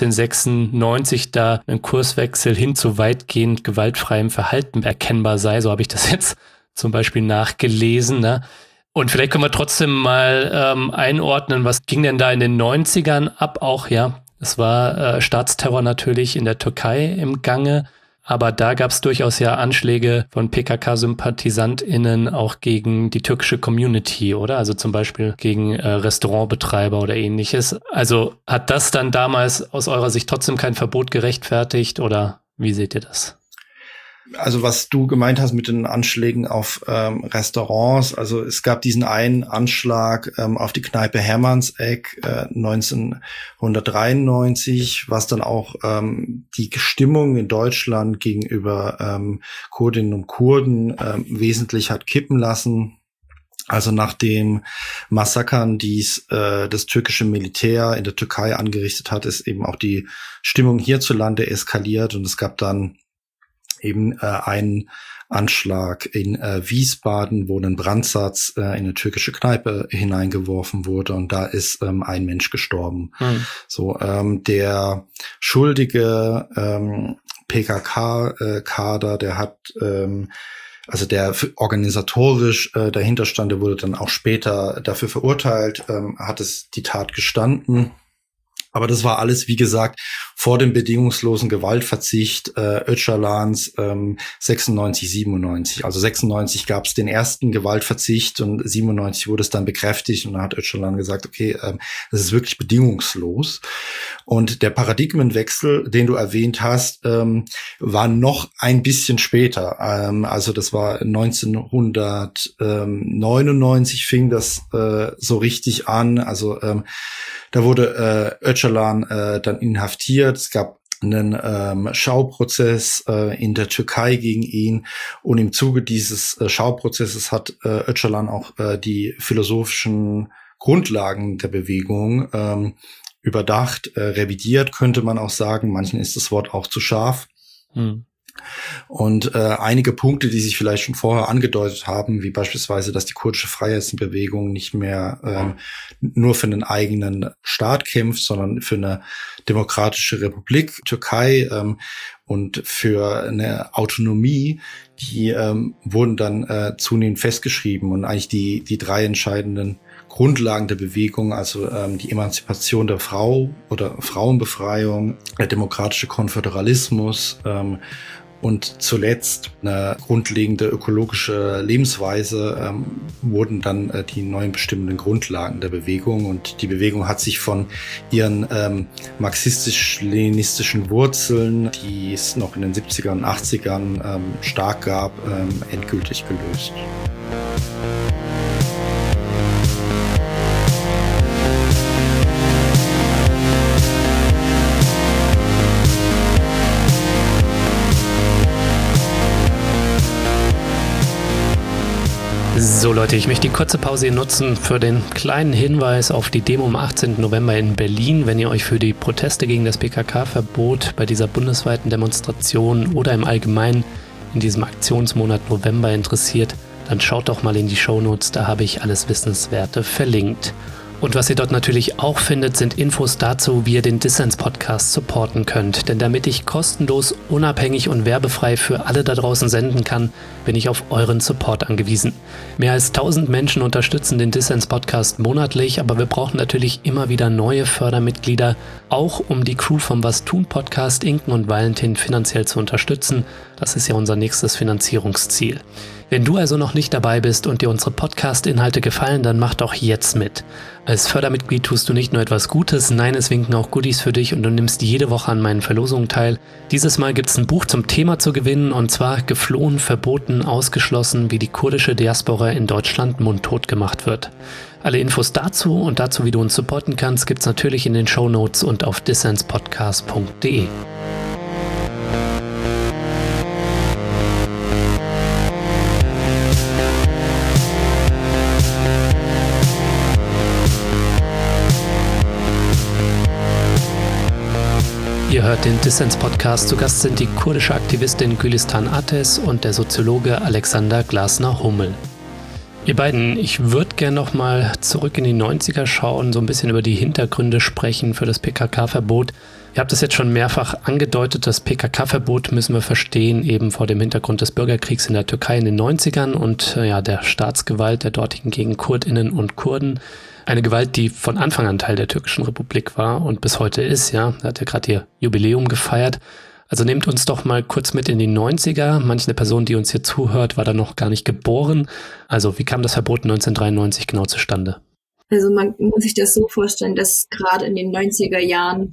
Speaker 3: 1996 da ein Kurswechsel hin zu weitgehend gewaltfreiem Verhalten erkennbar sei. So habe ich das jetzt zum Beispiel nachgelesen, ne? Und vielleicht können wir trotzdem mal einordnen, was ging denn da in den 90ern ab auch, ja. Es war Staatsterror natürlich in der Türkei im Gange, aber da gab es durchaus ja Anschläge von PKK-SympathisantInnen auch gegen die türkische Community, oder? Also zum Beispiel gegen Restaurantbetreiber oder ähnliches. Also hat das dann damals aus eurer Sicht trotzdem kein Verbot gerechtfertigt, oder wie seht ihr das?
Speaker 2: Also was du gemeint hast mit den Anschlägen auf Restaurants, also es gab diesen einen Anschlag auf die Kneipe Hermannseck 1993, was dann auch die Stimmung in Deutschland gegenüber Kurdinnen und Kurden wesentlich hat kippen lassen. Also nach dem Massakern, die das türkische Militär in der Türkei angerichtet hat, ist eben auch die Stimmung hierzulande eskaliert, und es gab dann eben einen Anschlag in Wiesbaden, wo ein Brandsatz in eine türkische Kneipe hineingeworfen wurde, und da ist ein Mensch gestorben. So der schuldige PKK-Kader, der hat also der organisatorisch dahinter stand, der wurde dann auch später dafür verurteilt, hat die Tat gestanden. Aber das war alles, wie gesagt, vor dem bedingungslosen Gewaltverzicht Öcalans 96, 97. Also 96 gab es den ersten Gewaltverzicht und 97 wurde es dann bekräftigt, und dann hat Öcalan gesagt, okay, das ist wirklich bedingungslos. Und der Paradigmenwechsel, den du erwähnt hast, war noch ein bisschen später. Also das war 1999 fing das so richtig an. Also da wurde Öcalan dann inhaftiert. Es gab einen Schauprozess in der Türkei gegen ihn, und im Zuge dieses Schauprozesses hat Öcalan auch die philosophischen Grundlagen der Bewegung überdacht, revidiert, könnte man auch sagen. Manchen ist das Wort auch zu scharf. Und einige Punkte, die sich vielleicht schon vorher angedeutet haben, wie beispielsweise, dass die kurdische Freiheitsbewegung nicht mehr nur für einen eigenen Staat kämpft, sondern für eine demokratische Republik, Türkei, und für eine Autonomie, die wurden dann zunehmend festgeschrieben. Und eigentlich die drei entscheidenden Grundlagen der Bewegung, also die Emanzipation der Frau oder Frauenbefreiung, der demokratische Konföderalismus, und zuletzt eine grundlegende ökologische Lebensweise wurden dann die neuen bestimmenden Grundlagen der Bewegung. Und die Bewegung hat sich von ihren marxistisch-leninistischen Wurzeln, die es noch in den 70er und 80ern stark gab, endgültig gelöst.
Speaker 3: So Leute, ich möchte die kurze Pause hier nutzen für den kleinen Hinweis auf die Demo am 18. November in Berlin. Wenn ihr euch für die Proteste gegen das PKK-Verbot bei dieser bundesweiten Demonstration oder im Allgemeinen in diesem Aktionsmonat November interessiert, dann schaut doch mal in die Shownotes, da habe ich alles Wissenswerte verlinkt. Und was ihr dort natürlich auch findet, sind Infos dazu, wie ihr den Dissens-Podcast supporten könnt. Denn damit ich kostenlos, unabhängig und werbefrei für alle da draußen senden kann, bin ich auf euren Support angewiesen. Mehr als 1000 Menschen unterstützen den Dissens-Podcast monatlich, aber wir brauchen natürlich immer wieder neue Fördermitglieder, auch um die Crew vom Was tun Podcast Inken und Valentin finanziell zu unterstützen. Das ist ja unser nächstes Finanzierungsziel. Wenn du also noch nicht dabei bist und dir unsere Podcast-Inhalte gefallen, dann mach doch jetzt mit. Als Fördermitglied tust du nicht nur etwas Gutes, nein, es winken auch Goodies für dich und du nimmst jede Woche an meinen Verlosungen teil. Dieses Mal gibt es ein Buch zum Thema zu gewinnen, und zwar Geflohen, verboten, ausgeschlossen, wie die kurdische Diaspora in Deutschland mundtot gemacht wird. Alle Infos dazu und dazu, wie du uns supporten kannst, gibt's natürlich in den Shownotes und auf dissenspodcast.de. Ihr hört den Dissens-Podcast. Zu Gast sind die kurdische Aktivistin Gülistan Ateş und der Soziologe Alexander Glasner-Hummel. Ihr beiden, ich würde gerne noch mal zurück in die 90er schauen, so ein bisschen über die Hintergründe sprechen für das PKK-Verbot. Ihr habt es jetzt schon mehrfach angedeutet, das PKK-Verbot müssen wir verstehen, eben vor dem Hintergrund des Bürgerkriegs in der Türkei in den 90ern und der Staatsgewalt der dortigen gegen KurdInnen und Kurden. Eine Gewalt, die von Anfang an Teil der türkischen Republik war und bis heute ist, ja. Da hat ja gerade ihr Jubiläum gefeiert. Also nehmt uns doch mal kurz mit in die 90er. Manche Person, die uns hier zuhört, war da noch gar nicht geboren. Also wie kam das Verbot 1993 genau zustande?
Speaker 1: Also man muss sich das so vorstellen, dass gerade in den 90er Jahren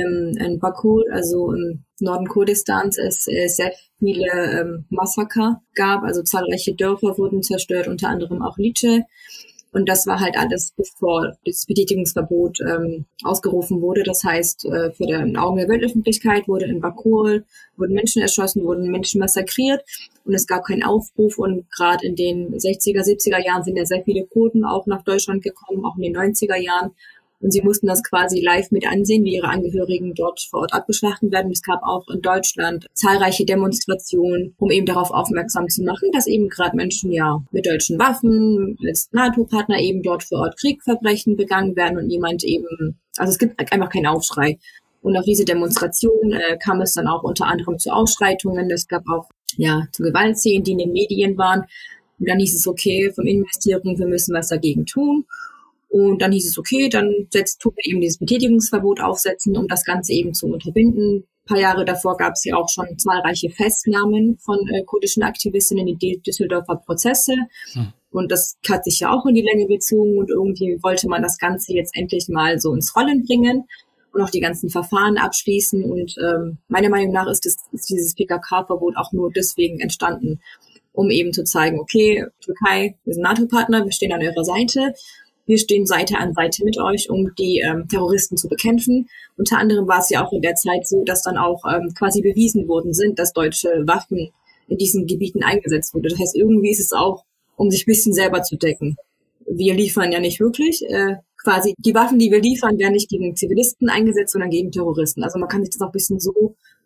Speaker 1: in Baku, also im Norden Kurdistans, es sehr viele Massaker gab. Also zahlreiche Dörfer wurden zerstört, unter anderem auch Lice. Und das war halt alles, bevor das Betätigungsverbot ausgerufen wurde. Das heißt, für den Augen der Weltöffentlichkeit wurden in Baku wurden Menschen erschossen, wurden Menschen massakriert und es gab keinen Aufruf. Und gerade in den 60er, 70er Jahren sind ja sehr viele Kurden auch nach Deutschland gekommen, auch in den 90er Jahren. Und sie mussten das quasi live mit ansehen, wie ihre Angehörigen dort vor Ort abgeschlachtet werden. Es gab auch in Deutschland zahlreiche Demonstrationen, um eben darauf aufmerksam zu machen, dass eben gerade Menschen mit deutschen Waffen als NATO-Partner eben dort vor Ort Kriegsverbrechen begangen werden und jemand eben, also es gibt einfach keinen Aufschrei. Und auf diese Demonstration kam es dann auch unter anderem zu Ausschreitungen. Es gab auch zu Gewaltszenen, die in den Medien waren. Und dann hieß es, okay, vom Innenministerium, wir müssen was dagegen tun. Und dann hieß es, okay, dann tun wir eben dieses Betätigungsverbot aufsetzen, um das Ganze eben zu unterbinden. Ein paar Jahre davor gab es ja auch schon zahlreiche Festnahmen von kurdischen Aktivistinnen in die Düsseldorfer Prozesse. Und das hat sich ja auch in die Länge gezogen und irgendwie wollte man das Ganze jetzt endlich mal so ins Rollen bringen und auch die ganzen Verfahren abschließen. Und meiner Meinung nach ist dieses PKK-Verbot auch nur deswegen entstanden, um eben zu zeigen, okay, Türkei, wir sind NATO-Partner, wir stehen an eurer Seite. Wir stehen Seite an Seite mit euch, um die Terroristen zu bekämpfen. Unter anderem war es ja auch in der Zeit so, dass dann auch quasi bewiesen worden sind, dass deutsche Waffen in diesen Gebieten eingesetzt wurden. Das heißt, irgendwie ist es auch, um sich ein bisschen selber zu decken. Wir liefern ja nicht wirklich. Quasi die Waffen, die wir liefern, werden nicht gegen Zivilisten eingesetzt, sondern gegen Terroristen. Also man kann sich das auch ein bisschen so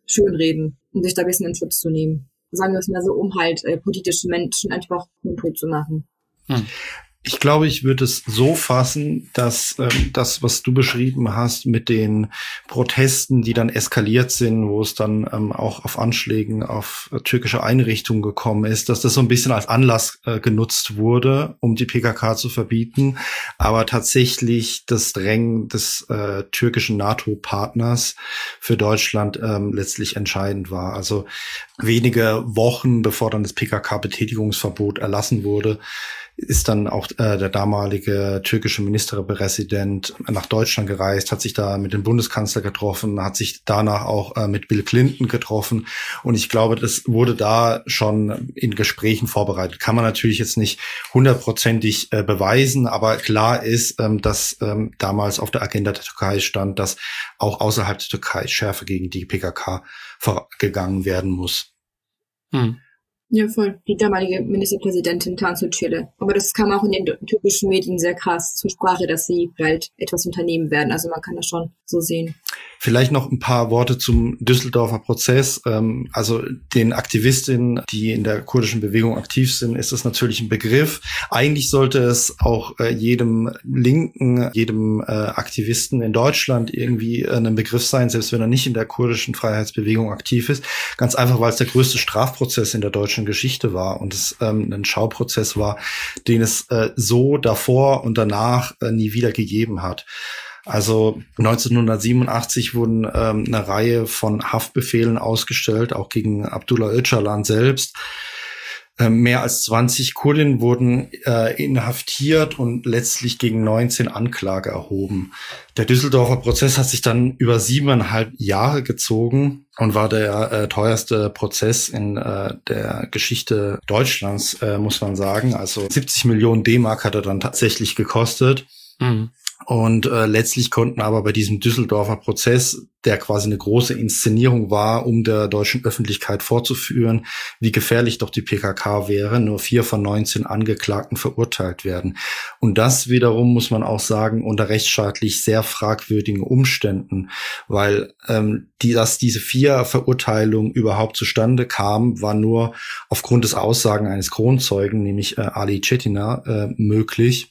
Speaker 1: schönreden, um sich da ein bisschen in Schutz zu nehmen. Sagen wir es mal so, um halt politische Menschen einfach mundtot zu machen.
Speaker 2: Ich glaube, ich würde es so fassen, dass das, was du beschrieben hast mit den Protesten, die dann eskaliert sind, wo es dann auch auf Anschlägen auf türkische Einrichtungen gekommen ist, dass das so ein bisschen als Anlass genutzt wurde, um die PKK zu verbieten, aber tatsächlich das Drängen des türkischen NATO-Partners für Deutschland letztlich entscheidend war. Also wenige Wochen bevor dann das PKK-Betätigungsverbot erlassen wurde, ist dann auch der damalige türkische Ministerpräsident nach Deutschland gereist, hat sich da mit dem Bundeskanzler getroffen, hat sich danach auch mit Bill Clinton getroffen. Und ich glaube, das wurde da schon in Gesprächen vorbereitet. Kann man natürlich jetzt nicht hundertprozentig beweisen, aber klar ist, dass damals auf der Agenda der Türkei stand, dass auch außerhalb der Türkei schärfer gegen die PKK vorgegangen werden muss.
Speaker 1: Ja, voll. Die damalige Ministerpräsidentin Tansu Çiller. Aber das kam auch in den türkischen Medien sehr krass zur Sprache, dass sie bald etwas unternehmen werden. Also man kann das schon so sehen.
Speaker 2: Vielleicht noch ein paar Worte zum Düsseldorfer Prozess. Also den Aktivistinnen, die in der kurdischen Bewegung aktiv sind, ist das natürlich ein Begriff. Eigentlich sollte es auch jedem Linken, jedem Aktivisten in Deutschland irgendwie ein Begriff sein, selbst wenn er nicht in der kurdischen Freiheitsbewegung aktiv ist. Ganz einfach, weil es der größte Strafprozess in der deutschen Geschichte war und es ein Schauprozess war, den es so davor und danach nie wieder gegeben hat. Also 1987 wurden eine Reihe von Haftbefehlen ausgestellt, auch gegen Abdullah Öcalan selbst. Mehr als 20 Kurdinnen wurden inhaftiert und letztlich gegen 19 Anklage erhoben. Der Düsseldorfer Prozess hat sich dann über 7,5 Jahre gezogen und war der teuerste Prozess in der Geschichte Deutschlands, muss man sagen. Also 70 Millionen D-Mark hat er dann tatsächlich gekostet. Und letztlich konnten aber bei diesem Düsseldorfer Prozess, der quasi eine große Inszenierung war, um der deutschen Öffentlichkeit vorzuführen, wie gefährlich doch die PKK wäre, nur 4 von 19 Angeklagten verurteilt werden. Und das wiederum, muss man auch sagen, unter rechtsstaatlich sehr fragwürdigen Umständen, weil dass diese 4 Verurteilungen überhaupt zustande kamen, war nur aufgrund des Aussagen eines Kronzeugen, nämlich Ali Cetina, möglich.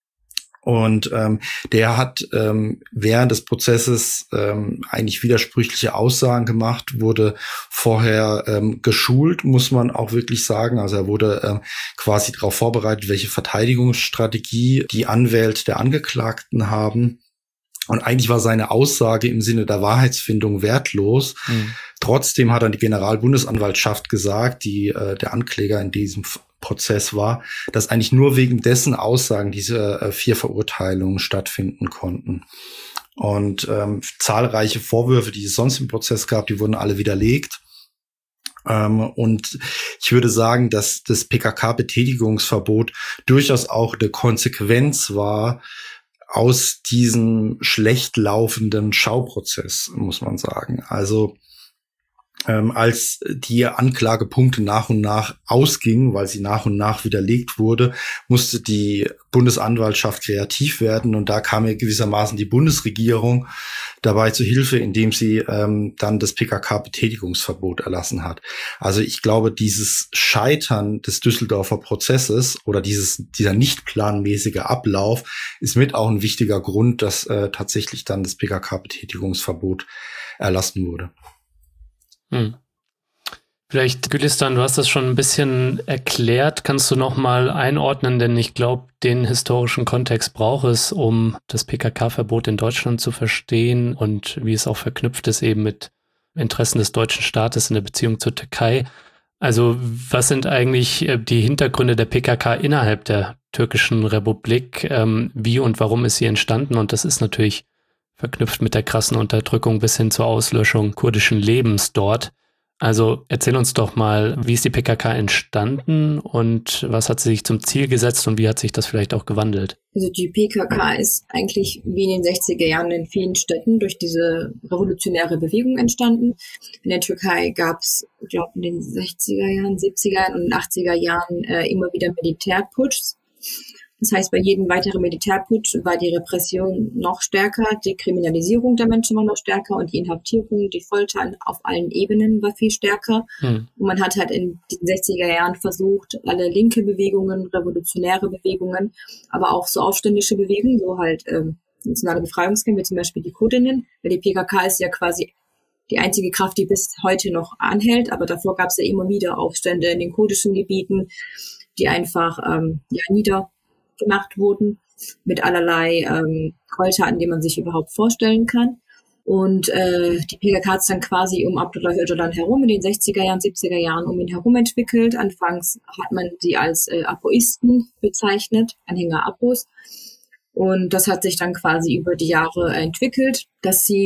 Speaker 2: Und der hat während des Prozesses eigentlich widersprüchliche Aussagen gemacht, wurde vorher geschult, muss man auch wirklich sagen. Also er wurde quasi darauf vorbereitet, welche Verteidigungsstrategie die Anwälte der Angeklagten haben. Und eigentlich war seine Aussage im Sinne der Wahrheitsfindung wertlos. Trotzdem hat dann die Generalbundesanwaltschaft gesagt, die der Ankläger in diesem Prozess war, dass eigentlich nur wegen dessen Aussagen diese 4 Verurteilungen stattfinden konnten. Und zahlreiche Vorwürfe, die es sonst im Prozess gab, die wurden alle widerlegt. Und ich würde sagen, dass das PKK-Betätigungsverbot durchaus auch eine Konsequenz war aus diesem schlecht laufenden Schauprozess, muss man sagen. Also als die Anklagepunkte nach und nach ausgingen, weil sie nach und nach widerlegt wurde, musste die Bundesanwaltschaft kreativ werden. Und da kam ja gewissermaßen die Bundesregierung dabei zu Hilfe, indem sie dann das PKK-Betätigungsverbot erlassen hat. Also ich glaube, dieses Scheitern des Düsseldorfer Prozesses oder dieser nicht planmäßige Ablauf ist mit auch ein wichtiger Grund, dass tatsächlich dann das PKK-Betätigungsverbot erlassen wurde.
Speaker 3: Vielleicht, Gülistan, du hast das schon ein bisschen erklärt. Kannst du noch mal einordnen? Denn ich glaube, den historischen Kontext braucht es, um das PKK-Verbot in Deutschland zu verstehen und wie es auch verknüpft ist eben mit Interessen des deutschen Staates in der Beziehung zur Türkei. Also was sind eigentlich die Hintergründe der PKK innerhalb der türkischen Republik? Wie und warum ist sie entstanden? Und das ist natürlich verknüpft mit der krassen Unterdrückung bis hin zur Auslöschung kurdischen Lebens dort. Also erzähl uns doch mal, wie ist die PKK entstanden und was hat sie sich zum Ziel gesetzt und wie hat sich das vielleicht auch gewandelt?
Speaker 1: Also die PKK ist eigentlich wie in den 60er Jahren in vielen Städten durch diese revolutionäre Bewegung entstanden. In der Türkei gab es, ich glaube, in den 60er Jahren, 70er Jahren und 80er Jahren immer wieder Militärputschs. Das heißt, bei jedem weiteren Militärputsch war die Repression noch stärker, die Kriminalisierung der Menschen war noch stärker und die Inhaftierung, die Folter auf allen Ebenen war viel stärker. Und man hat halt in den 60er Jahren versucht, alle linke Bewegungen, revolutionäre Bewegungen, aber auch so aufständische Bewegungen, so halt nationale Befreiungskämpfe, wie zum Beispiel die Kurdinnen, weil die PKK ist ja quasi die einzige Kraft, die bis heute noch anhält, aber davor gab es ja immer wieder Aufstände in den kurdischen Gebieten, die einfach niedergemacht wurden mit allerlei Gräueltaten, die man sich überhaupt vorstellen kann. Und die PKK hat es dann quasi um Abdullah Öcalan herum in den 60er Jahren, 70er Jahren um ihn herum entwickelt. Anfangs hat man sie als Apoisten bezeichnet, Anhänger Apos. Und das hat sich dann quasi über die Jahre entwickelt, dass sie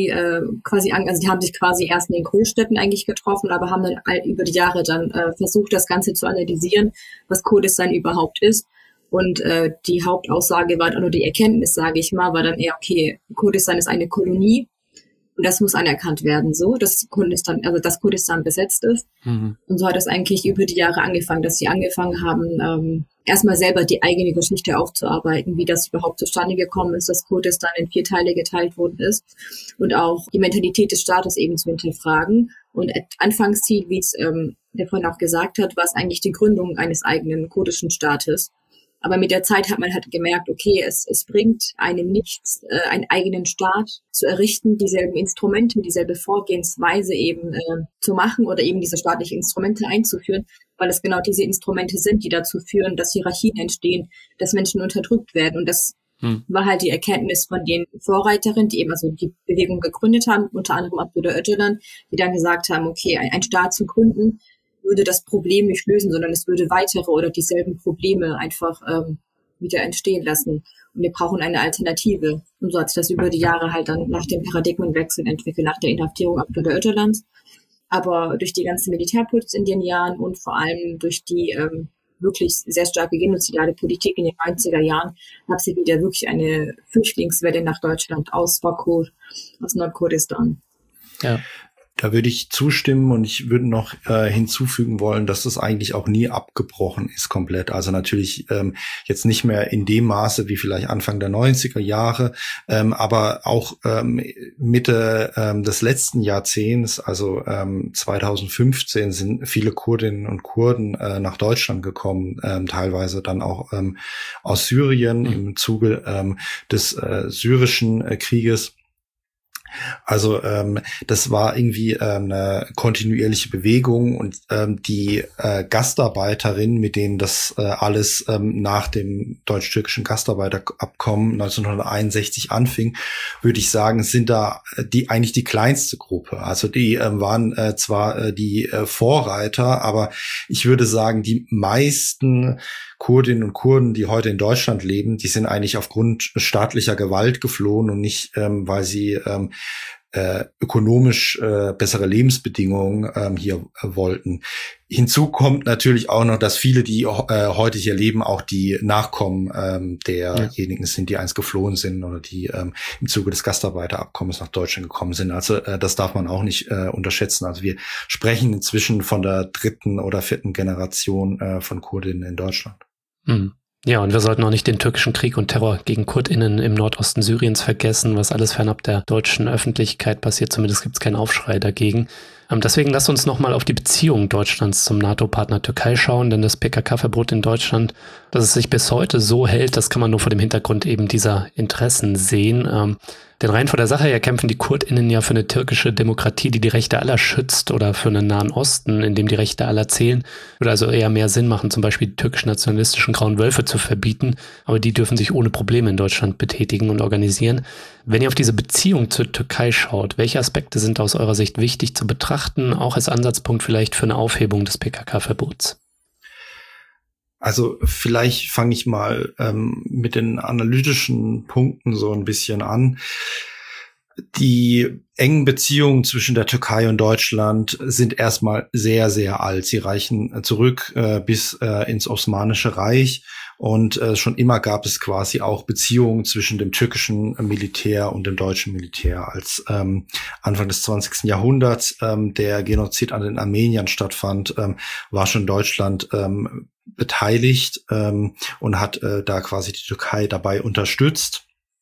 Speaker 1: die haben sich quasi erst in den Großstädten eigentlich getroffen, aber haben dann über die Jahre dann versucht, das Ganze zu analysieren, was Kurdistan überhaupt ist. Und die Hauptaussage war, oder die Erkenntnis, sage ich mal, war dann eher, okay, Kurdistan ist eine Kolonie und das muss anerkannt werden, so, dass Kurdistan besetzt ist. Und so hat es eigentlich über die Jahre angefangen, dass sie angefangen haben, erstmal selber die eigene Geschichte aufzuarbeiten, wie das überhaupt zustande gekommen ist, dass Kurdistan in 4 Teile geteilt worden ist und auch die Mentalität des Staates eben zu hinterfragen. Und Anfangsziel, wie es der Freund auch gesagt hat, war es eigentlich die Gründung eines eigenen kurdischen Staates. Aber mit der Zeit hat man halt gemerkt, okay, es bringt einem nichts, einen eigenen Staat zu errichten, dieselben Instrumente, dieselbe Vorgehensweise eben zu machen oder eben diese staatlichen Instrumente einzuführen, weil es genau diese Instrumente sind, die dazu führen, dass Hierarchien entstehen, dass Menschen unterdrückt werden. Und das war halt die Erkenntnis von den Vorreiterinnen, die eben also die Bewegung gegründet haben, unter anderem Abdullah Öcalan, die dann gesagt haben, okay, ein Staat zu gründen, würde das Problem nicht lösen, sondern es würde weitere oder dieselben Probleme einfach wieder entstehen lassen. Und wir brauchen eine Alternative. Und so hat sich das über die Jahre halt dann nach dem Paradigmenwechsel entwickelt, nach der Inhaftierung Abdullah Öcalans. Aber durch die ganzen Militärputsche in den Jahren und vor allem durch die wirklich sehr starke genozidale Politik in den 90er Jahren gab es wieder wirklich eine Flüchtlingswelle nach Deutschland aus Bakur, aus Nordkurdistan.
Speaker 3: Ja.
Speaker 2: Da würde ich zustimmen und ich würde noch hinzufügen wollen, dass das eigentlich auch nie abgebrochen ist komplett. Also natürlich jetzt nicht mehr in dem Maße wie vielleicht Anfang der 90er Jahre, aber auch Mitte des letzten Jahrzehnts, also 2015, sind viele Kurdinnen und Kurden nach Deutschland gekommen, teilweise dann auch aus Syrien im Zuge des syrischen Krieges. Also das war irgendwie eine kontinuierliche Bewegung und die Gastarbeiterinnen, mit denen das alles nach dem deutsch-türkischen Gastarbeiterabkommen 1961 anfing, würde ich sagen, sind da eigentlich die kleinste Gruppe. Also die waren zwar die Vorreiter, aber ich würde sagen, die meisten Kurdinnen und Kurden, die heute in Deutschland leben, die sind eigentlich aufgrund staatlicher Gewalt geflohen und nicht, weil sie ökonomisch bessere Lebensbedingungen hier wollten. Hinzu kommt natürlich auch noch, dass viele, die heute hier leben, auch die Nachkommen derjenigen sind, die einst geflohen sind oder die im Zuge des Gastarbeiterabkommens nach Deutschland gekommen sind. Also das darf man auch nicht unterschätzen. Also wir sprechen inzwischen von der 3. oder 4. Generation von Kurdinnen in Deutschland.
Speaker 3: Mhm. Ja, und wir sollten auch nicht den türkischen Krieg und Terror gegen KurdInnen im Nordosten Syriens vergessen, was alles fernab der deutschen Öffentlichkeit passiert. Zumindest gibt es keinen Aufschrei dagegen. Deswegen lasst uns nochmal auf die Beziehung Deutschlands zum NATO-Partner Türkei schauen, denn das PKK-Verbot in Deutschland, dass es sich bis heute so hält, das kann man nur vor dem Hintergrund eben dieser Interessen sehen. Denn rein von der Sache her kämpfen die KurdInnen ja für eine türkische Demokratie, die die Rechte aller schützt, oder für einen Nahen Osten, in dem die Rechte aller zählen. Würde also eher mehr Sinn machen, zum Beispiel die türkisch-nationalistischen Grauen Wölfe zu verbieten, aber die dürfen sich ohne Probleme in Deutschland betätigen und organisieren. Wenn ihr auf diese Beziehung zur Türkei schaut, welche Aspekte sind aus eurer Sicht wichtig zu betrachten, auch als Ansatzpunkt vielleicht für eine Aufhebung des PKK-Verbots?
Speaker 2: Also vielleicht fange ich mal mit den analytischen Punkten so ein bisschen an. Die engen Beziehungen zwischen der Türkei und Deutschland sind erstmal sehr, sehr alt. Sie reichen zurück bis ins Osmanische Reich. Und schon immer gab es quasi auch Beziehungen zwischen dem türkischen Militär und dem deutschen Militär. Als Anfang des 20. Jahrhunderts der Genozid an den Armeniern stattfand, war schon Deutschland beteiligt und hat da quasi die Türkei dabei unterstützt.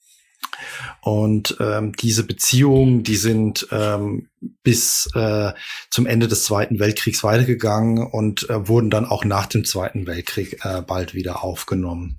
Speaker 2: Und diese Beziehungen, die sind bis zum Ende des Zweiten Weltkriegs weitergegangen und wurden dann auch nach dem Zweiten Weltkrieg bald wieder aufgenommen.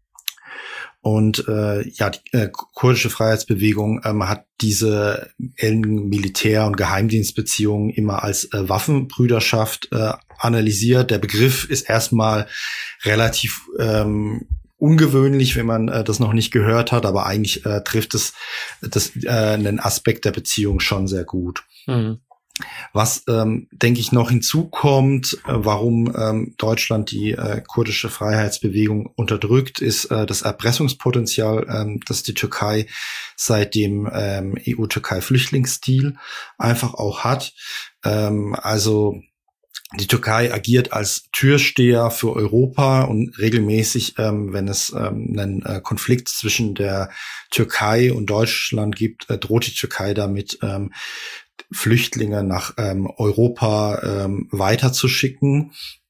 Speaker 2: Und die kurdische Freiheitsbewegung hat diese engen Militär- und Geheimdienstbeziehungen immer als Waffenbrüderschaft analysiert. Der Begriff ist erstmal relativ ungewöhnlich, wenn man das noch nicht gehört hat, aber eigentlich trifft es einen Aspekt der Beziehung schon sehr gut. Mhm. Was, denke ich, noch hinzukommt, warum Deutschland die kurdische Freiheitsbewegung unterdrückt, ist das Erpressungspotenzial, das die Türkei seit dem EU-Türkei-Flüchtlingsdeal einfach auch hat. Also die Türkei agiert als Türsteher für Europa und regelmäßig, wenn es einen Konflikt zwischen der Türkei und Deutschland gibt, droht die Türkei damit, Flüchtlinge nach Europa weiterzuschicken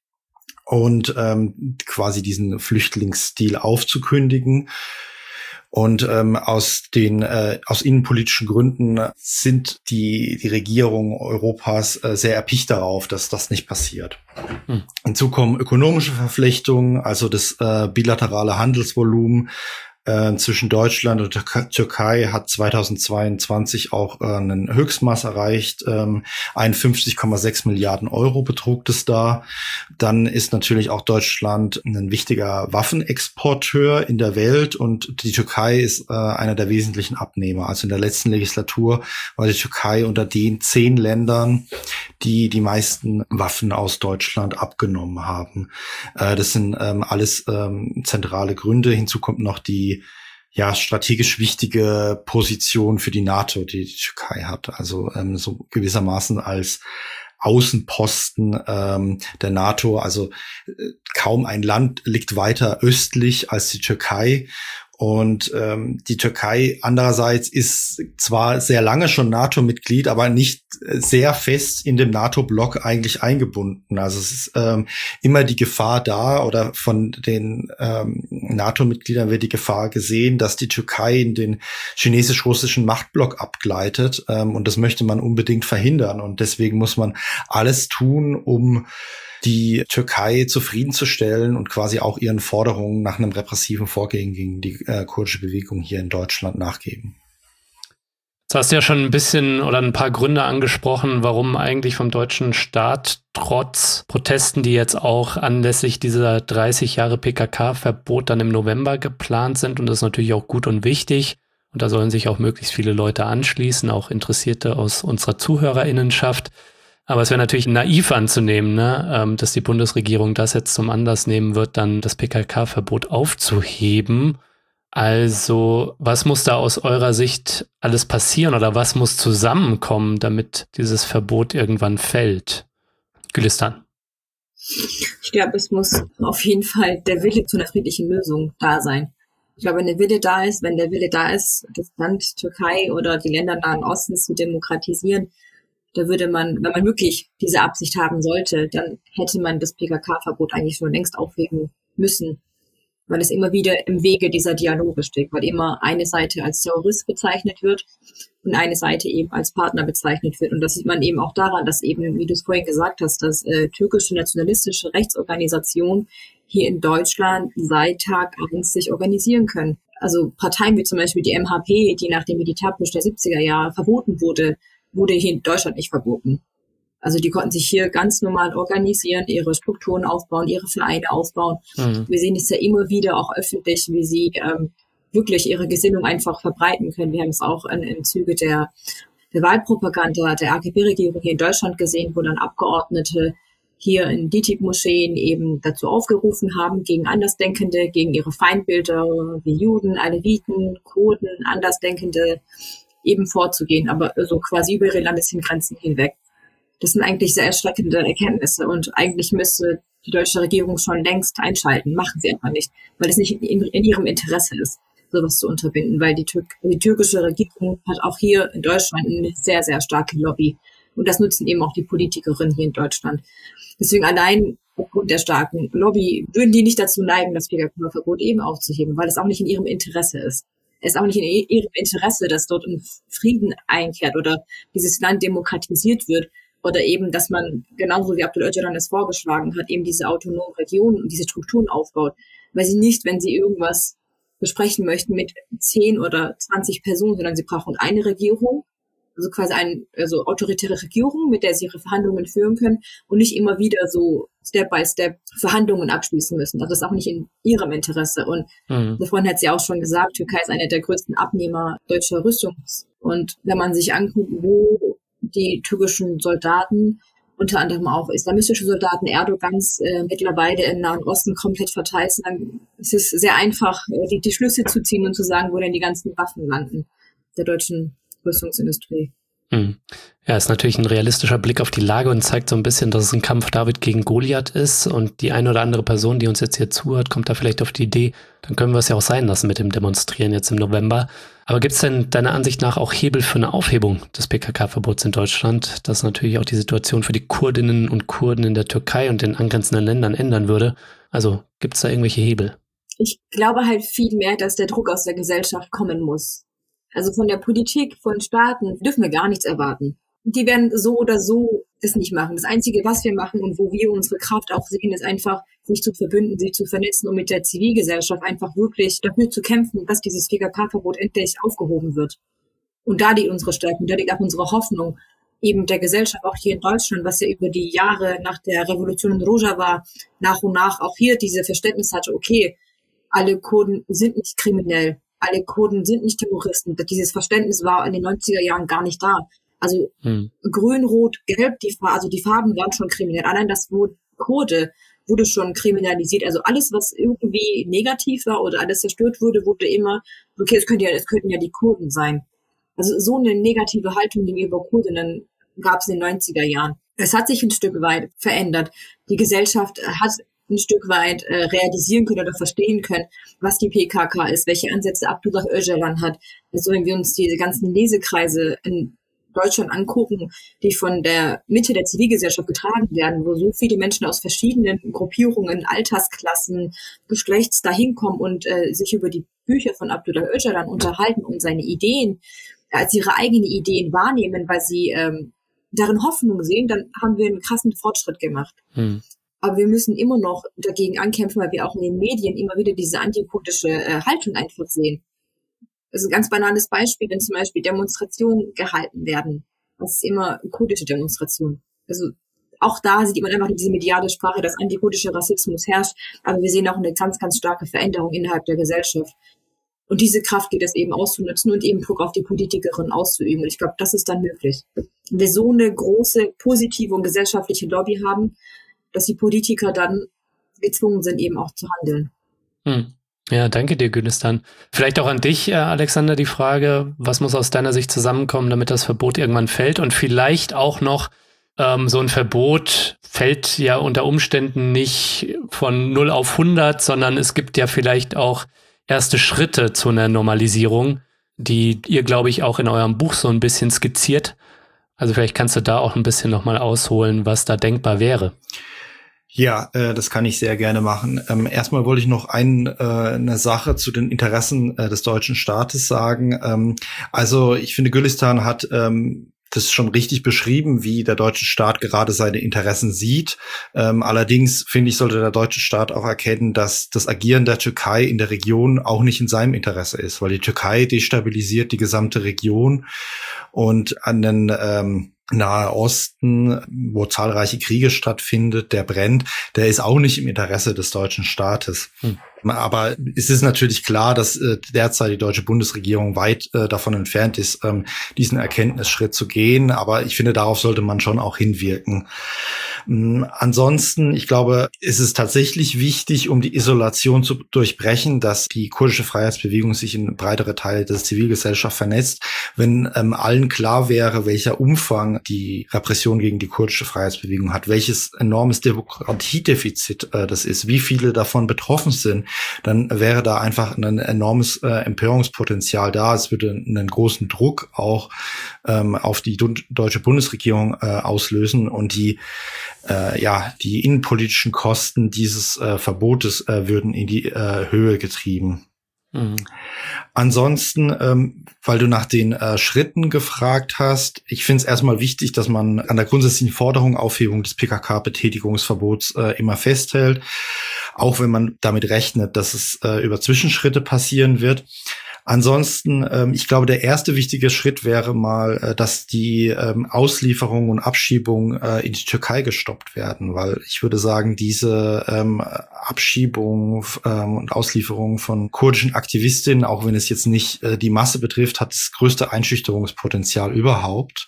Speaker 2: und quasi diesen Flüchtlingsdeal aufzukündigen. Und aus innenpolitischen Gründen sind die Regierungen Europas sehr erpicht darauf, dass das nicht passiert. Hinzu kommen ökonomische Verflechtungen, also das bilaterale Handelsvolumen zwischen Deutschland und der Türkei hat 2022 auch einen Höchstmaß erreicht. 51,6 Milliarden Euro betrug es da. Dann ist natürlich auch Deutschland ein wichtiger Waffenexporteur in der Welt und die Türkei ist einer der wesentlichen Abnehmer. Also in der letzten Legislatur war die Türkei unter den 10 Ländern, die die meisten Waffen aus Deutschland abgenommen haben. Das sind alles zentrale Gründe. Hinzu kommt noch die strategisch wichtige Position für die NATO, die die Türkei hat. Also so gewissermaßen als Außenposten der NATO. Also kaum ein Land liegt weiter östlich als die Türkei. Und die Türkei andererseits ist zwar sehr lange schon NATO-Mitglied, aber nicht sehr fest in dem NATO-Block eigentlich eingebunden. Also es ist immer die Gefahr da, oder von den NATO-Mitgliedern wird die Gefahr gesehen, dass die Türkei in den chinesisch-russischen Machtblock abgleitet. Und das möchte man unbedingt verhindern. Und deswegen muss man alles tun, um die Türkei zufriedenzustellen und quasi auch ihren Forderungen nach einem repressiven Vorgehen gegen die kurdische Bewegung hier in Deutschland nachgeben.
Speaker 3: Du hast ja schon ein bisschen oder ein paar Gründe angesprochen, warum eigentlich vom deutschen Staat trotz Protesten, die jetzt auch anlässlich dieser 30 Jahre PKK-Verbot dann im November geplant sind, und das ist natürlich auch gut und wichtig, und da sollen sich auch möglichst viele Leute anschließen, auch Interessierte aus unserer ZuhörerInnenschaft. Aber es wäre natürlich naiv anzunehmen, dass die Bundesregierung das jetzt zum Anlass nehmen wird, dann das PKK-Verbot aufzuheben. Also was muss da aus eurer Sicht alles passieren oder was muss zusammenkommen, damit dieses Verbot irgendwann fällt? Gülistan.
Speaker 1: Ich glaube, es muss auf jeden Fall der Wille zu einer friedlichen Lösung da sein. Ich glaube, wenn der Wille da ist, das Land Türkei oder die Länder Nahen Ostens zu demokratisieren, da würde man, wenn man wirklich diese Absicht haben sollte, dann hätte man das PKK-Verbot eigentlich schon längst aufheben müssen, weil es immer wieder im Wege dieser Dialoge steht, weil immer eine Seite als Terrorist bezeichnet wird und eine Seite eben als Partner bezeichnet wird. Und das sieht man eben auch daran, dass eben, wie du es vorhin gesagt hast, dass türkische nationalistische Rechtsorganisationen hier in Deutschland seit Tag 1 sich organisieren können. Also Parteien wie zum Beispiel die MHP, die nach dem Militärputsch der 70er Jahre verboten wurde hier in Deutschland nicht verboten. Also die konnten sich hier ganz normal organisieren, ihre Strukturen aufbauen, ihre Vereine aufbauen. Mhm. Wir sehen es ja immer wieder auch öffentlich, wie sie wirklich ihre Gesinnung einfach verbreiten können. Wir haben es auch im Zuge der Wahlpropaganda der AKP-Regierung hier in Deutschland gesehen, wo dann Abgeordnete hier in DİTİB-Moscheen eben dazu aufgerufen haben, gegen Andersdenkende, gegen ihre Feindbilder wie Juden, Aleviten, Kurden, Andersdenkende eben vorzugehen, aber so quasi über ihre Landesgrenzen hinweg. Das sind eigentlich sehr erschreckende Erkenntnisse und eigentlich müsste die deutsche Regierung schon längst einschalten. Machen sie einfach nicht, weil es nicht in ihrem Interesse ist, sowas zu unterbinden, weil die türkische Regierung hat auch hier in Deutschland eine sehr, sehr starke Lobby. Und das nutzen eben auch die Politikerinnen hier in Deutschland. Deswegen allein aufgrund der starken Lobby würden die nicht dazu neigen, das PKK-Verbot eben aufzuheben, weil es auch nicht in ihrem Interesse ist. Es ist auch nicht in ihrem Interesse, dass dort ein Frieden einkehrt oder dieses Land demokratisiert wird oder eben, dass man, genauso wie Abdul Öcalan es vorgeschlagen hat, eben diese autonomen Regionen und diese Strukturen aufbaut. Weil sie nicht, wenn sie irgendwas besprechen möchten mit 10 oder 20 Personen, sondern sie brauchen eine Regierung, also quasi eine autoritäre Regierung, mit der sie ihre Verhandlungen führen können und nicht immer wieder so Step by Step Verhandlungen abschließen müssen. Das ist auch nicht in ihrem Interesse. Und vorhin hat sie auch schon gesagt, Türkei ist einer der größten Abnehmer deutscher Rüstung. Und wenn man sich anguckt, wo die türkischen Soldaten, unter anderem auch islamistische Soldaten Erdogans, mittlerweile im Nahen Osten komplett verteilt sind, dann ist es sehr einfach, die Schlüsse zu ziehen und zu sagen, wo denn die ganzen Waffen landen der deutschen Rüstungsindustrie.
Speaker 3: Ja, ist natürlich ein realistischer Blick auf die Lage und zeigt so ein bisschen, dass es ein Kampf David gegen Goliath ist und die eine oder andere Person, die uns jetzt hier zuhört, kommt da vielleicht auf die Idee, dann können wir es ja auch sein lassen mit dem Demonstrieren jetzt im November. Aber gibt es denn deiner Ansicht nach auch Hebel für eine Aufhebung des PKK-Verbots in Deutschland, das natürlich auch die Situation für die Kurdinnen und Kurden in der Türkei und den angrenzenden Ländern ändern würde? Also gibt es da irgendwelche Hebel?
Speaker 1: Ich glaube halt viel mehr, dass der Druck aus der Gesellschaft kommen muss. Also von der Politik, von Staaten dürfen wir gar nichts erwarten. Die werden so oder so das nicht machen. Das Einzige, was wir machen und wo wir unsere Kraft auch sehen, ist einfach, sich zu verbünden, sich zu vernetzen und mit der Zivilgesellschaft einfach wirklich dafür zu kämpfen, dass dieses PKK-Verbot endlich aufgehoben wird. Und da liegt unsere Stärke, da liegt auch unsere Hoffnung, eben der Gesellschaft, auch hier in Deutschland, was ja über die Jahre nach der Revolution in Rojava nach und nach auch hier diese Verständnis hatte, okay, alle Kurden sind nicht kriminell, alle Kurden sind nicht Terroristen. Dieses Verständnis war in den 90er Jahren gar nicht da. Also Grün, Rot, Gelb, die Farben waren schon kriminell. Allein das Wort Kurde wurde schon kriminalisiert. Also alles, was irgendwie negativ war oder alles zerstört wurde immer, okay, es könnten ja die Kurden sein. Also so eine negative Haltung gegenüber Kurdinnen gab es in den 90er Jahren. Es hat sich ein Stück weit verändert. Die Gesellschaft hat ein Stück weit realisieren können oder verstehen können, was die PKK ist, welche Ansätze Abdullah Öcalan hat. Also wenn wir uns diese ganzen Lesekreise in Deutschland angucken, die von der Mitte der Zivilgesellschaft getragen werden, wo so viele Menschen aus verschiedenen Gruppierungen, Altersklassen, Geschlechts dahin kommen und sich über die Bücher von Abdullah Öcalan unterhalten und seine Ideen als ihre eigenen Ideen wahrnehmen, weil sie darin Hoffnung sehen, dann haben wir einen krassen Fortschritt gemacht. Aber wir müssen immer noch dagegen ankämpfen, weil wir auch in den Medien immer wieder diese antikurdische Haltung einfach sehen. Das ist ein ganz banales Beispiel, wenn zum Beispiel Demonstrationen gehalten werden. Das ist immer kurdische Demonstrationen. Also auch da sieht man einfach diese mediale Sprache, dass antikurdischer Rassismus herrscht. Aber wir sehen auch eine ganz, ganz starke Veränderung innerhalb der Gesellschaft. Und diese Kraft geht es eben auszunutzen und eben Druck auf die Politikerin auszuüben. Und ich glaube, das ist dann möglich. Wenn wir so eine große, positive und gesellschaftliche Lobby haben, dass die Politiker dann gezwungen sind, eben auch zu handeln.
Speaker 3: Ja, danke dir, Gülistan. Vielleicht auch an dich, Alexander, die Frage, was muss aus deiner Sicht zusammenkommen, damit das Verbot irgendwann fällt? Und vielleicht auch noch, so ein Verbot fällt ja unter Umständen nicht von 0 auf 100, sondern es gibt ja vielleicht auch erste Schritte zu einer Normalisierung, die ihr, glaube ich, auch in eurem Buch so ein bisschen skizziert. Also vielleicht kannst du da auch ein bisschen nochmal ausholen, was da denkbar wäre.
Speaker 2: Ja, das kann ich sehr gerne machen. Erstmal wollte ich noch eine Sache zu den Interessen des deutschen Staates sagen. Also ich finde, Gülistan hat das schon richtig beschrieben, wie der deutsche Staat gerade seine Interessen sieht. Allerdings, finde ich, sollte der deutsche Staat auch erkennen, dass das Agieren der Türkei in der Region auch nicht in seinem Interesse ist, weil die Türkei destabilisiert die gesamte Region und an den Nahe Osten, wo zahlreiche Kriege stattfindet, der brennt, der ist auch nicht im Interesse des deutschen Staates. Aber es ist natürlich klar, dass derzeit die deutsche Bundesregierung weit davon entfernt ist, diesen Erkenntnisschritt zu gehen. Aber ich finde, darauf sollte man schon auch hinwirken. Ansonsten, ich glaube, ist es tatsächlich wichtig, um die Isolation zu durchbrechen, dass die kurdische Freiheitsbewegung sich in breitere Teile der Zivilgesellschaft vernetzt. Wenn allen klar wäre, welcher Umfang die Repression gegen die kurdische Freiheitsbewegung hat, welches enormes Demokratiedefizit das ist, wie viele davon betroffen sind, dann wäre da einfach ein enormes Empörungspotenzial da. Es würde einen großen Druck auch auf die deutsche Bundesregierung auslösen und die innenpolitischen Kosten dieses Verbotes würden in die Höhe getrieben. Mhm. Ansonsten, weil du nach den Schritten gefragt hast, ich finde es erstmal wichtig, dass man an der grundsätzlichen Forderung Aufhebung des PKK-Betätigungsverbots immer festhält, auch wenn man damit rechnet, dass es über Zwischenschritte passieren wird. Ansonsten, ich glaube, der erste wichtige Schritt wäre mal, dass die Auslieferung und Abschiebung in die Türkei gestoppt werden, weil ich würde sagen, diese Abschiebung und Auslieferung von kurdischen Aktivistinnen, auch wenn es jetzt nicht die Masse betrifft, hat das größte Einschüchterungspotenzial überhaupt.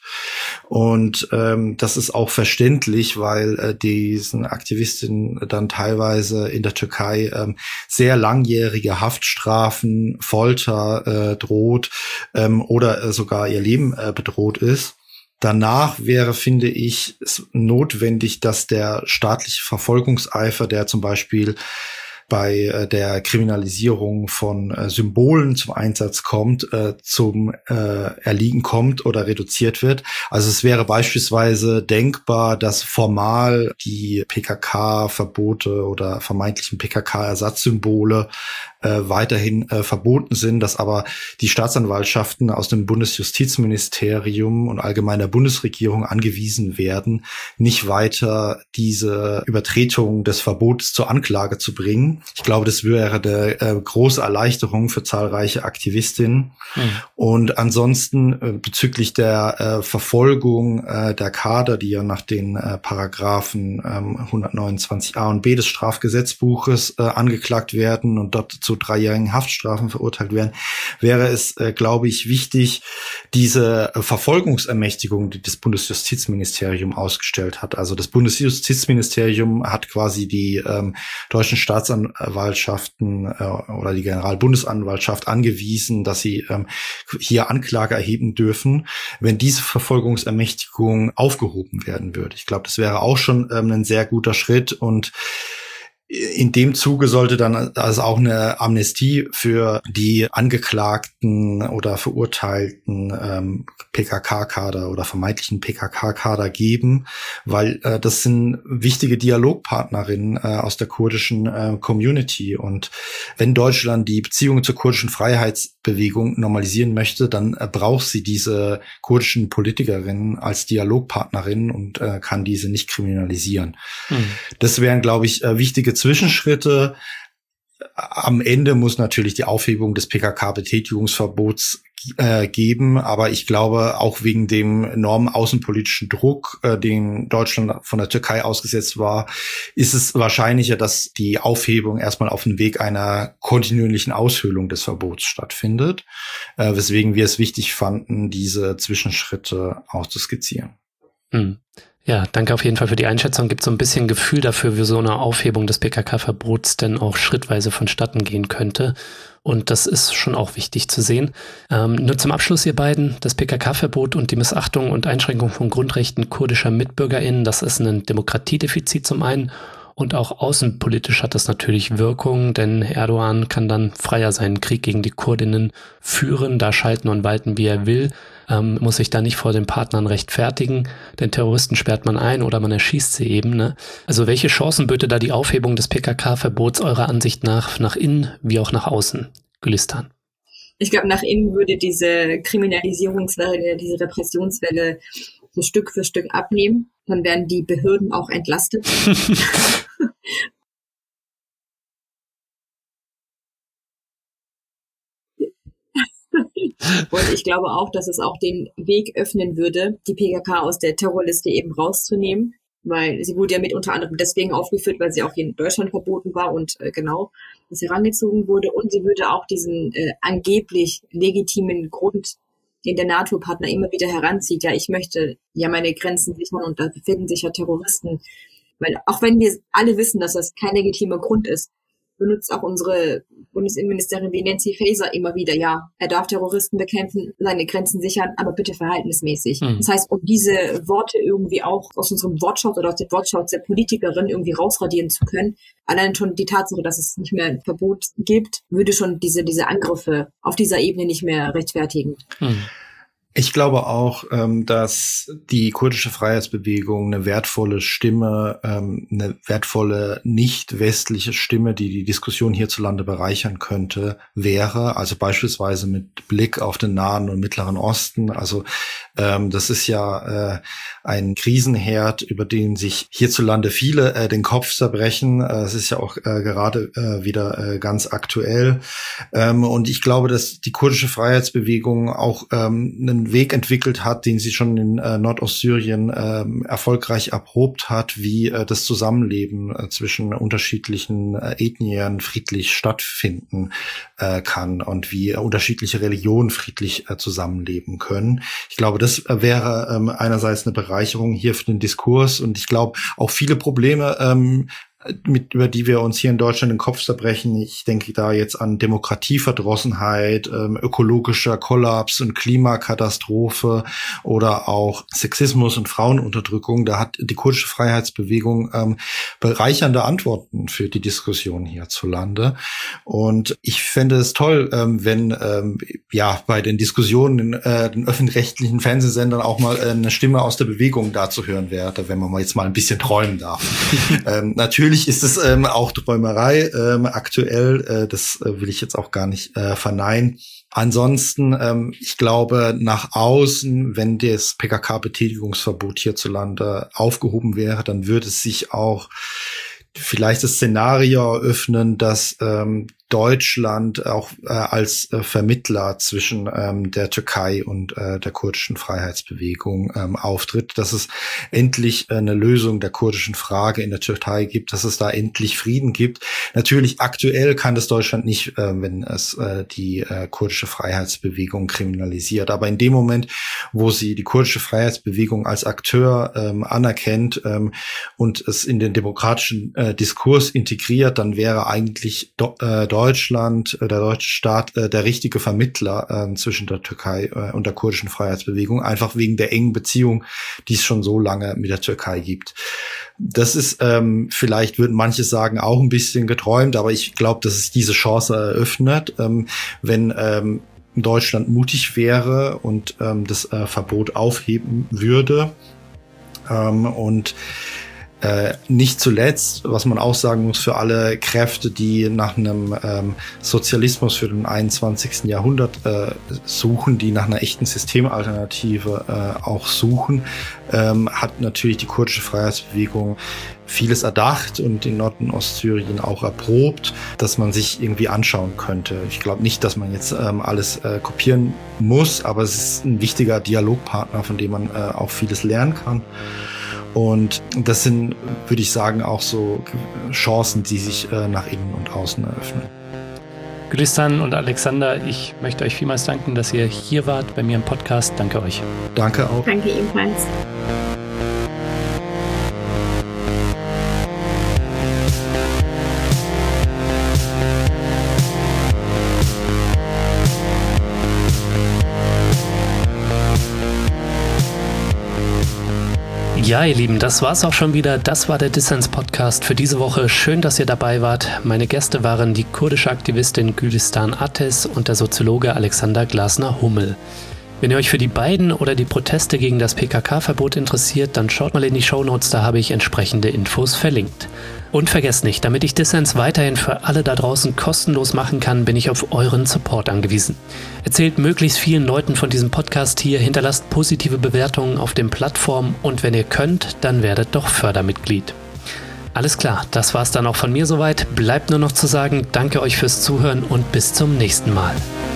Speaker 2: Und das ist auch verständlich, weil diesen Aktivistinnen dann teilweise in der Türkei sehr langjährige Haftstrafen, Folter droht oder sogar ihr Leben bedroht ist. Danach wäre, finde ich, es notwendig, dass der staatliche Verfolgungseifer, der zum Beispiel bei der Kriminalisierung von Symbolen zum Einsatz kommt, zum Erliegen kommt oder reduziert wird. Also es wäre beispielsweise denkbar, dass formal die PKK-Verbote oder vermeintlichen PKK-Ersatzsymbole weiterhin verboten sind, dass aber die Staatsanwaltschaften aus dem Bundesjustizministerium und allgemein der Bundesregierung angewiesen werden, nicht weiter diese Übertretung des Verbots zur Anklage zu bringen. Ich glaube, das wäre eine große Erleichterung für zahlreiche Aktivistinnen. Und ansonsten bezüglich der Verfolgung der Kader, die ja nach den Paragraphen 129a und b des Strafgesetzbuches angeklagt werden und dort zu 3-jährigen Haftstrafen verurteilt werden, wäre es, glaube ich, wichtig, diese Verfolgungsermächtigung, die das Bundesjustizministerium ausgestellt hat. Also das Bundesjustizministerium hat quasi die deutschen Staatsanwaltschaften oder die Generalbundesanwaltschaft angewiesen, dass sie hier Anklage erheben dürfen, wenn diese Verfolgungsermächtigung aufgehoben werden würde. Ich glaube, das wäre auch schon ein sehr guter Schritt und in dem Zuge sollte dann also auch eine Amnestie für die angeklagten oder verurteilten PKK-Kader oder vermeintlichen PKK-Kader geben, weil das sind wichtige Dialogpartnerinnen aus der kurdischen Community. Und wenn Deutschland die Beziehungen zur kurdischen Freiheitsbewegung normalisieren möchte, dann braucht sie diese kurdischen Politikerinnen als Dialogpartnerinnen und kann diese nicht kriminalisieren. Das wären, glaube ich, wichtige Zwischenschritte. Am Ende muss natürlich die Aufhebung des PKK-Betätigungsverbots geben, aber ich glaube, auch wegen dem enormen außenpolitischen Druck, den Deutschland von der Türkei ausgesetzt war, ist es wahrscheinlicher, dass die Aufhebung erstmal auf dem Weg einer kontinuierlichen Aushöhlung des Verbots stattfindet, weswegen wir es wichtig fanden, diese Zwischenschritte auszuskizzieren.
Speaker 3: Ja, danke auf jeden Fall für die Einschätzung. Gibt so ein bisschen Gefühl dafür, wie so eine Aufhebung des PKK-Verbots denn auch schrittweise vonstatten gehen könnte. Und das ist schon auch wichtig zu sehen. Nur zum Abschluss, ihr beiden, das PKK-Verbot und die Missachtung und Einschränkung von Grundrechten kurdischer MitbürgerInnen, das ist ein Demokratiedefizit zum einen. Und auch außenpolitisch hat das natürlich Wirkung, denn Erdogan kann dann freier seinen Krieg gegen die Kurdinnen führen, da schalten und walten, wie er will, muss sich da nicht vor den Partnern rechtfertigen, denn Terroristen sperrt man ein oder man erschießt sie eben. Ne? Also welche Chancen böte da die Aufhebung des PKK-Verbots eurer Ansicht nach innen wie auch nach außen? Gülistan.
Speaker 1: Ich glaube, nach innen würde diese Kriminalisierungswelle, diese Repressionswelle so Stück für Stück abnehmen. Dann werden die Behörden auch entlastet. Und ich glaube auch, dass es auch den Weg öffnen würde, die PKK aus der Terrorliste eben rauszunehmen, weil sie wurde ja mit unter anderem deswegen aufgeführt, weil sie auch hier in Deutschland verboten war und dass sie herangezogen wurde. Und sie würde auch diesen angeblich legitimen Grund, den der NATO-Partner immer wieder heranzieht. Ja, ich möchte ja meine Grenzen sichern und da befinden sich ja Terroristen. Weil auch wenn wir alle wissen, dass das kein legitimer Grund ist, benutzt auch unsere Bundesinnenministerin wie Nancy Faeser immer wieder, ja, er darf Terroristen bekämpfen, seine Grenzen sichern, aber bitte verhältnismäßig. Das heißt, um diese Worte irgendwie auch aus unserem Wortschatz oder aus dem Wortschatz der Politikerin irgendwie rausradieren zu können, allein schon die Tatsache, dass es nicht mehr ein Verbot gibt, würde schon diese Angriffe auf dieser Ebene nicht mehr rechtfertigen.
Speaker 2: Ich glaube auch, dass die kurdische Freiheitsbewegung eine wertvolle Stimme, eine wertvolle nicht-westliche Stimme, die die Diskussion hierzulande bereichern könnte, wäre. Also beispielsweise mit Blick auf den Nahen und Mittleren Osten. Also das ist ja ein Krisenherd, über den sich hierzulande viele den Kopf zerbrechen. Es ist ja auch gerade wieder ganz aktuell. Und ich glaube, dass die kurdische Freiheitsbewegung auch einen Weg entwickelt hat, den sie schon in Nordostsyrien erfolgreich erprobt hat, wie das Zusammenleben zwischen unterschiedlichen Ethnien friedlich stattfinden kann und wie unterschiedliche Religionen friedlich zusammenleben können. Ich glaube, das wäre einerseits eine Bereicherung hier für den Diskurs und ich glaube auch viele Probleme, über die wir uns hier in Deutschland den Kopf zerbrechen. Ich denke da jetzt an Demokratieverdrossenheit, ökologischer Kollaps und Klimakatastrophe oder auch Sexismus und Frauenunterdrückung. Da hat die kurdische Freiheitsbewegung bereichernde Antworten für die Diskussion hierzulande. Und ich fände es toll, wenn bei den Diskussionen in den öffentlich-rechtlichen Fernsehsendern auch mal eine Stimme aus der Bewegung da zu hören wäre, wenn man jetzt mal ein bisschen träumen darf. Natürlich ist es auch Träumerei aktuell, das will ich jetzt auch gar nicht verneinen. Ansonsten, ich glaube, nach außen, wenn das PKK-Betätigungsverbot hierzulande aufgehoben wäre, dann würde es sich auch vielleicht das Szenario eröffnen, dass Deutschland auch als Vermittler zwischen der Türkei und der kurdischen Freiheitsbewegung auftritt, dass es endlich eine Lösung der kurdischen Frage in der Türkei gibt, dass es da endlich Frieden gibt. Natürlich aktuell kann das Deutschland nicht, wenn es die kurdische Freiheitsbewegung kriminalisiert. Aber in dem Moment, wo sie die kurdische Freiheitsbewegung als Akteur anerkennt und es in den demokratischen Diskurs integriert, dann wäre eigentlich Deutschland, der deutsche Staat, der richtige Vermittler zwischen der Türkei und der kurdischen Freiheitsbewegung, einfach wegen der engen Beziehung, die es schon so lange mit der Türkei gibt. Das ist, vielleicht würden manche sagen, auch ein bisschen geträumt, aber ich glaube, dass es diese Chance eröffnet, wenn Deutschland mutig wäre und das Verbot aufheben würde. Und nicht zuletzt, was man auch sagen muss, für alle Kräfte, die nach einem Sozialismus für den 21. Jahrhundert suchen, die nach einer echten Systemalternative auch suchen, hat natürlich die kurdische Freiheitsbewegung vieles erdacht und in Nord- und Ostsyrien auch erprobt, dass man sich irgendwie anschauen könnte. Ich glaube nicht, dass man jetzt alles kopieren muss, aber es ist ein wichtiger Dialogpartner, von dem man auch vieles lernen kann. Und das sind, würde ich sagen, auch so Chancen, die sich nach innen und außen eröffnen.
Speaker 3: Gülistan und Alexander, ich möchte euch vielmals danken, dass ihr hier wart bei mir im Podcast. Danke euch.
Speaker 2: Danke auch.
Speaker 1: Danke ebenfalls.
Speaker 3: Ja, ihr Lieben, das war's auch schon wieder. Das war der Dissens-Podcast für diese Woche. Schön, dass ihr dabei wart. Meine Gäste waren die kurdische Aktivistin Gülistan Ateş und der Soziologe Alexander Glasner-Hummel. Wenn ihr euch für die beiden oder die Proteste gegen das PKK-Verbot interessiert, dann schaut mal in die Shownotes, da habe ich entsprechende Infos verlinkt. Und vergesst nicht, damit ich Dissens weiterhin für alle da draußen kostenlos machen kann, bin ich auf euren Support angewiesen. Erzählt möglichst vielen Leuten von diesem Podcast hier, hinterlasst positive Bewertungen auf den Plattformen und wenn ihr könnt, dann werdet doch Fördermitglied. Alles klar, das war's dann auch von mir soweit. Bleibt nur noch zu sagen, danke euch fürs Zuhören und bis zum nächsten Mal.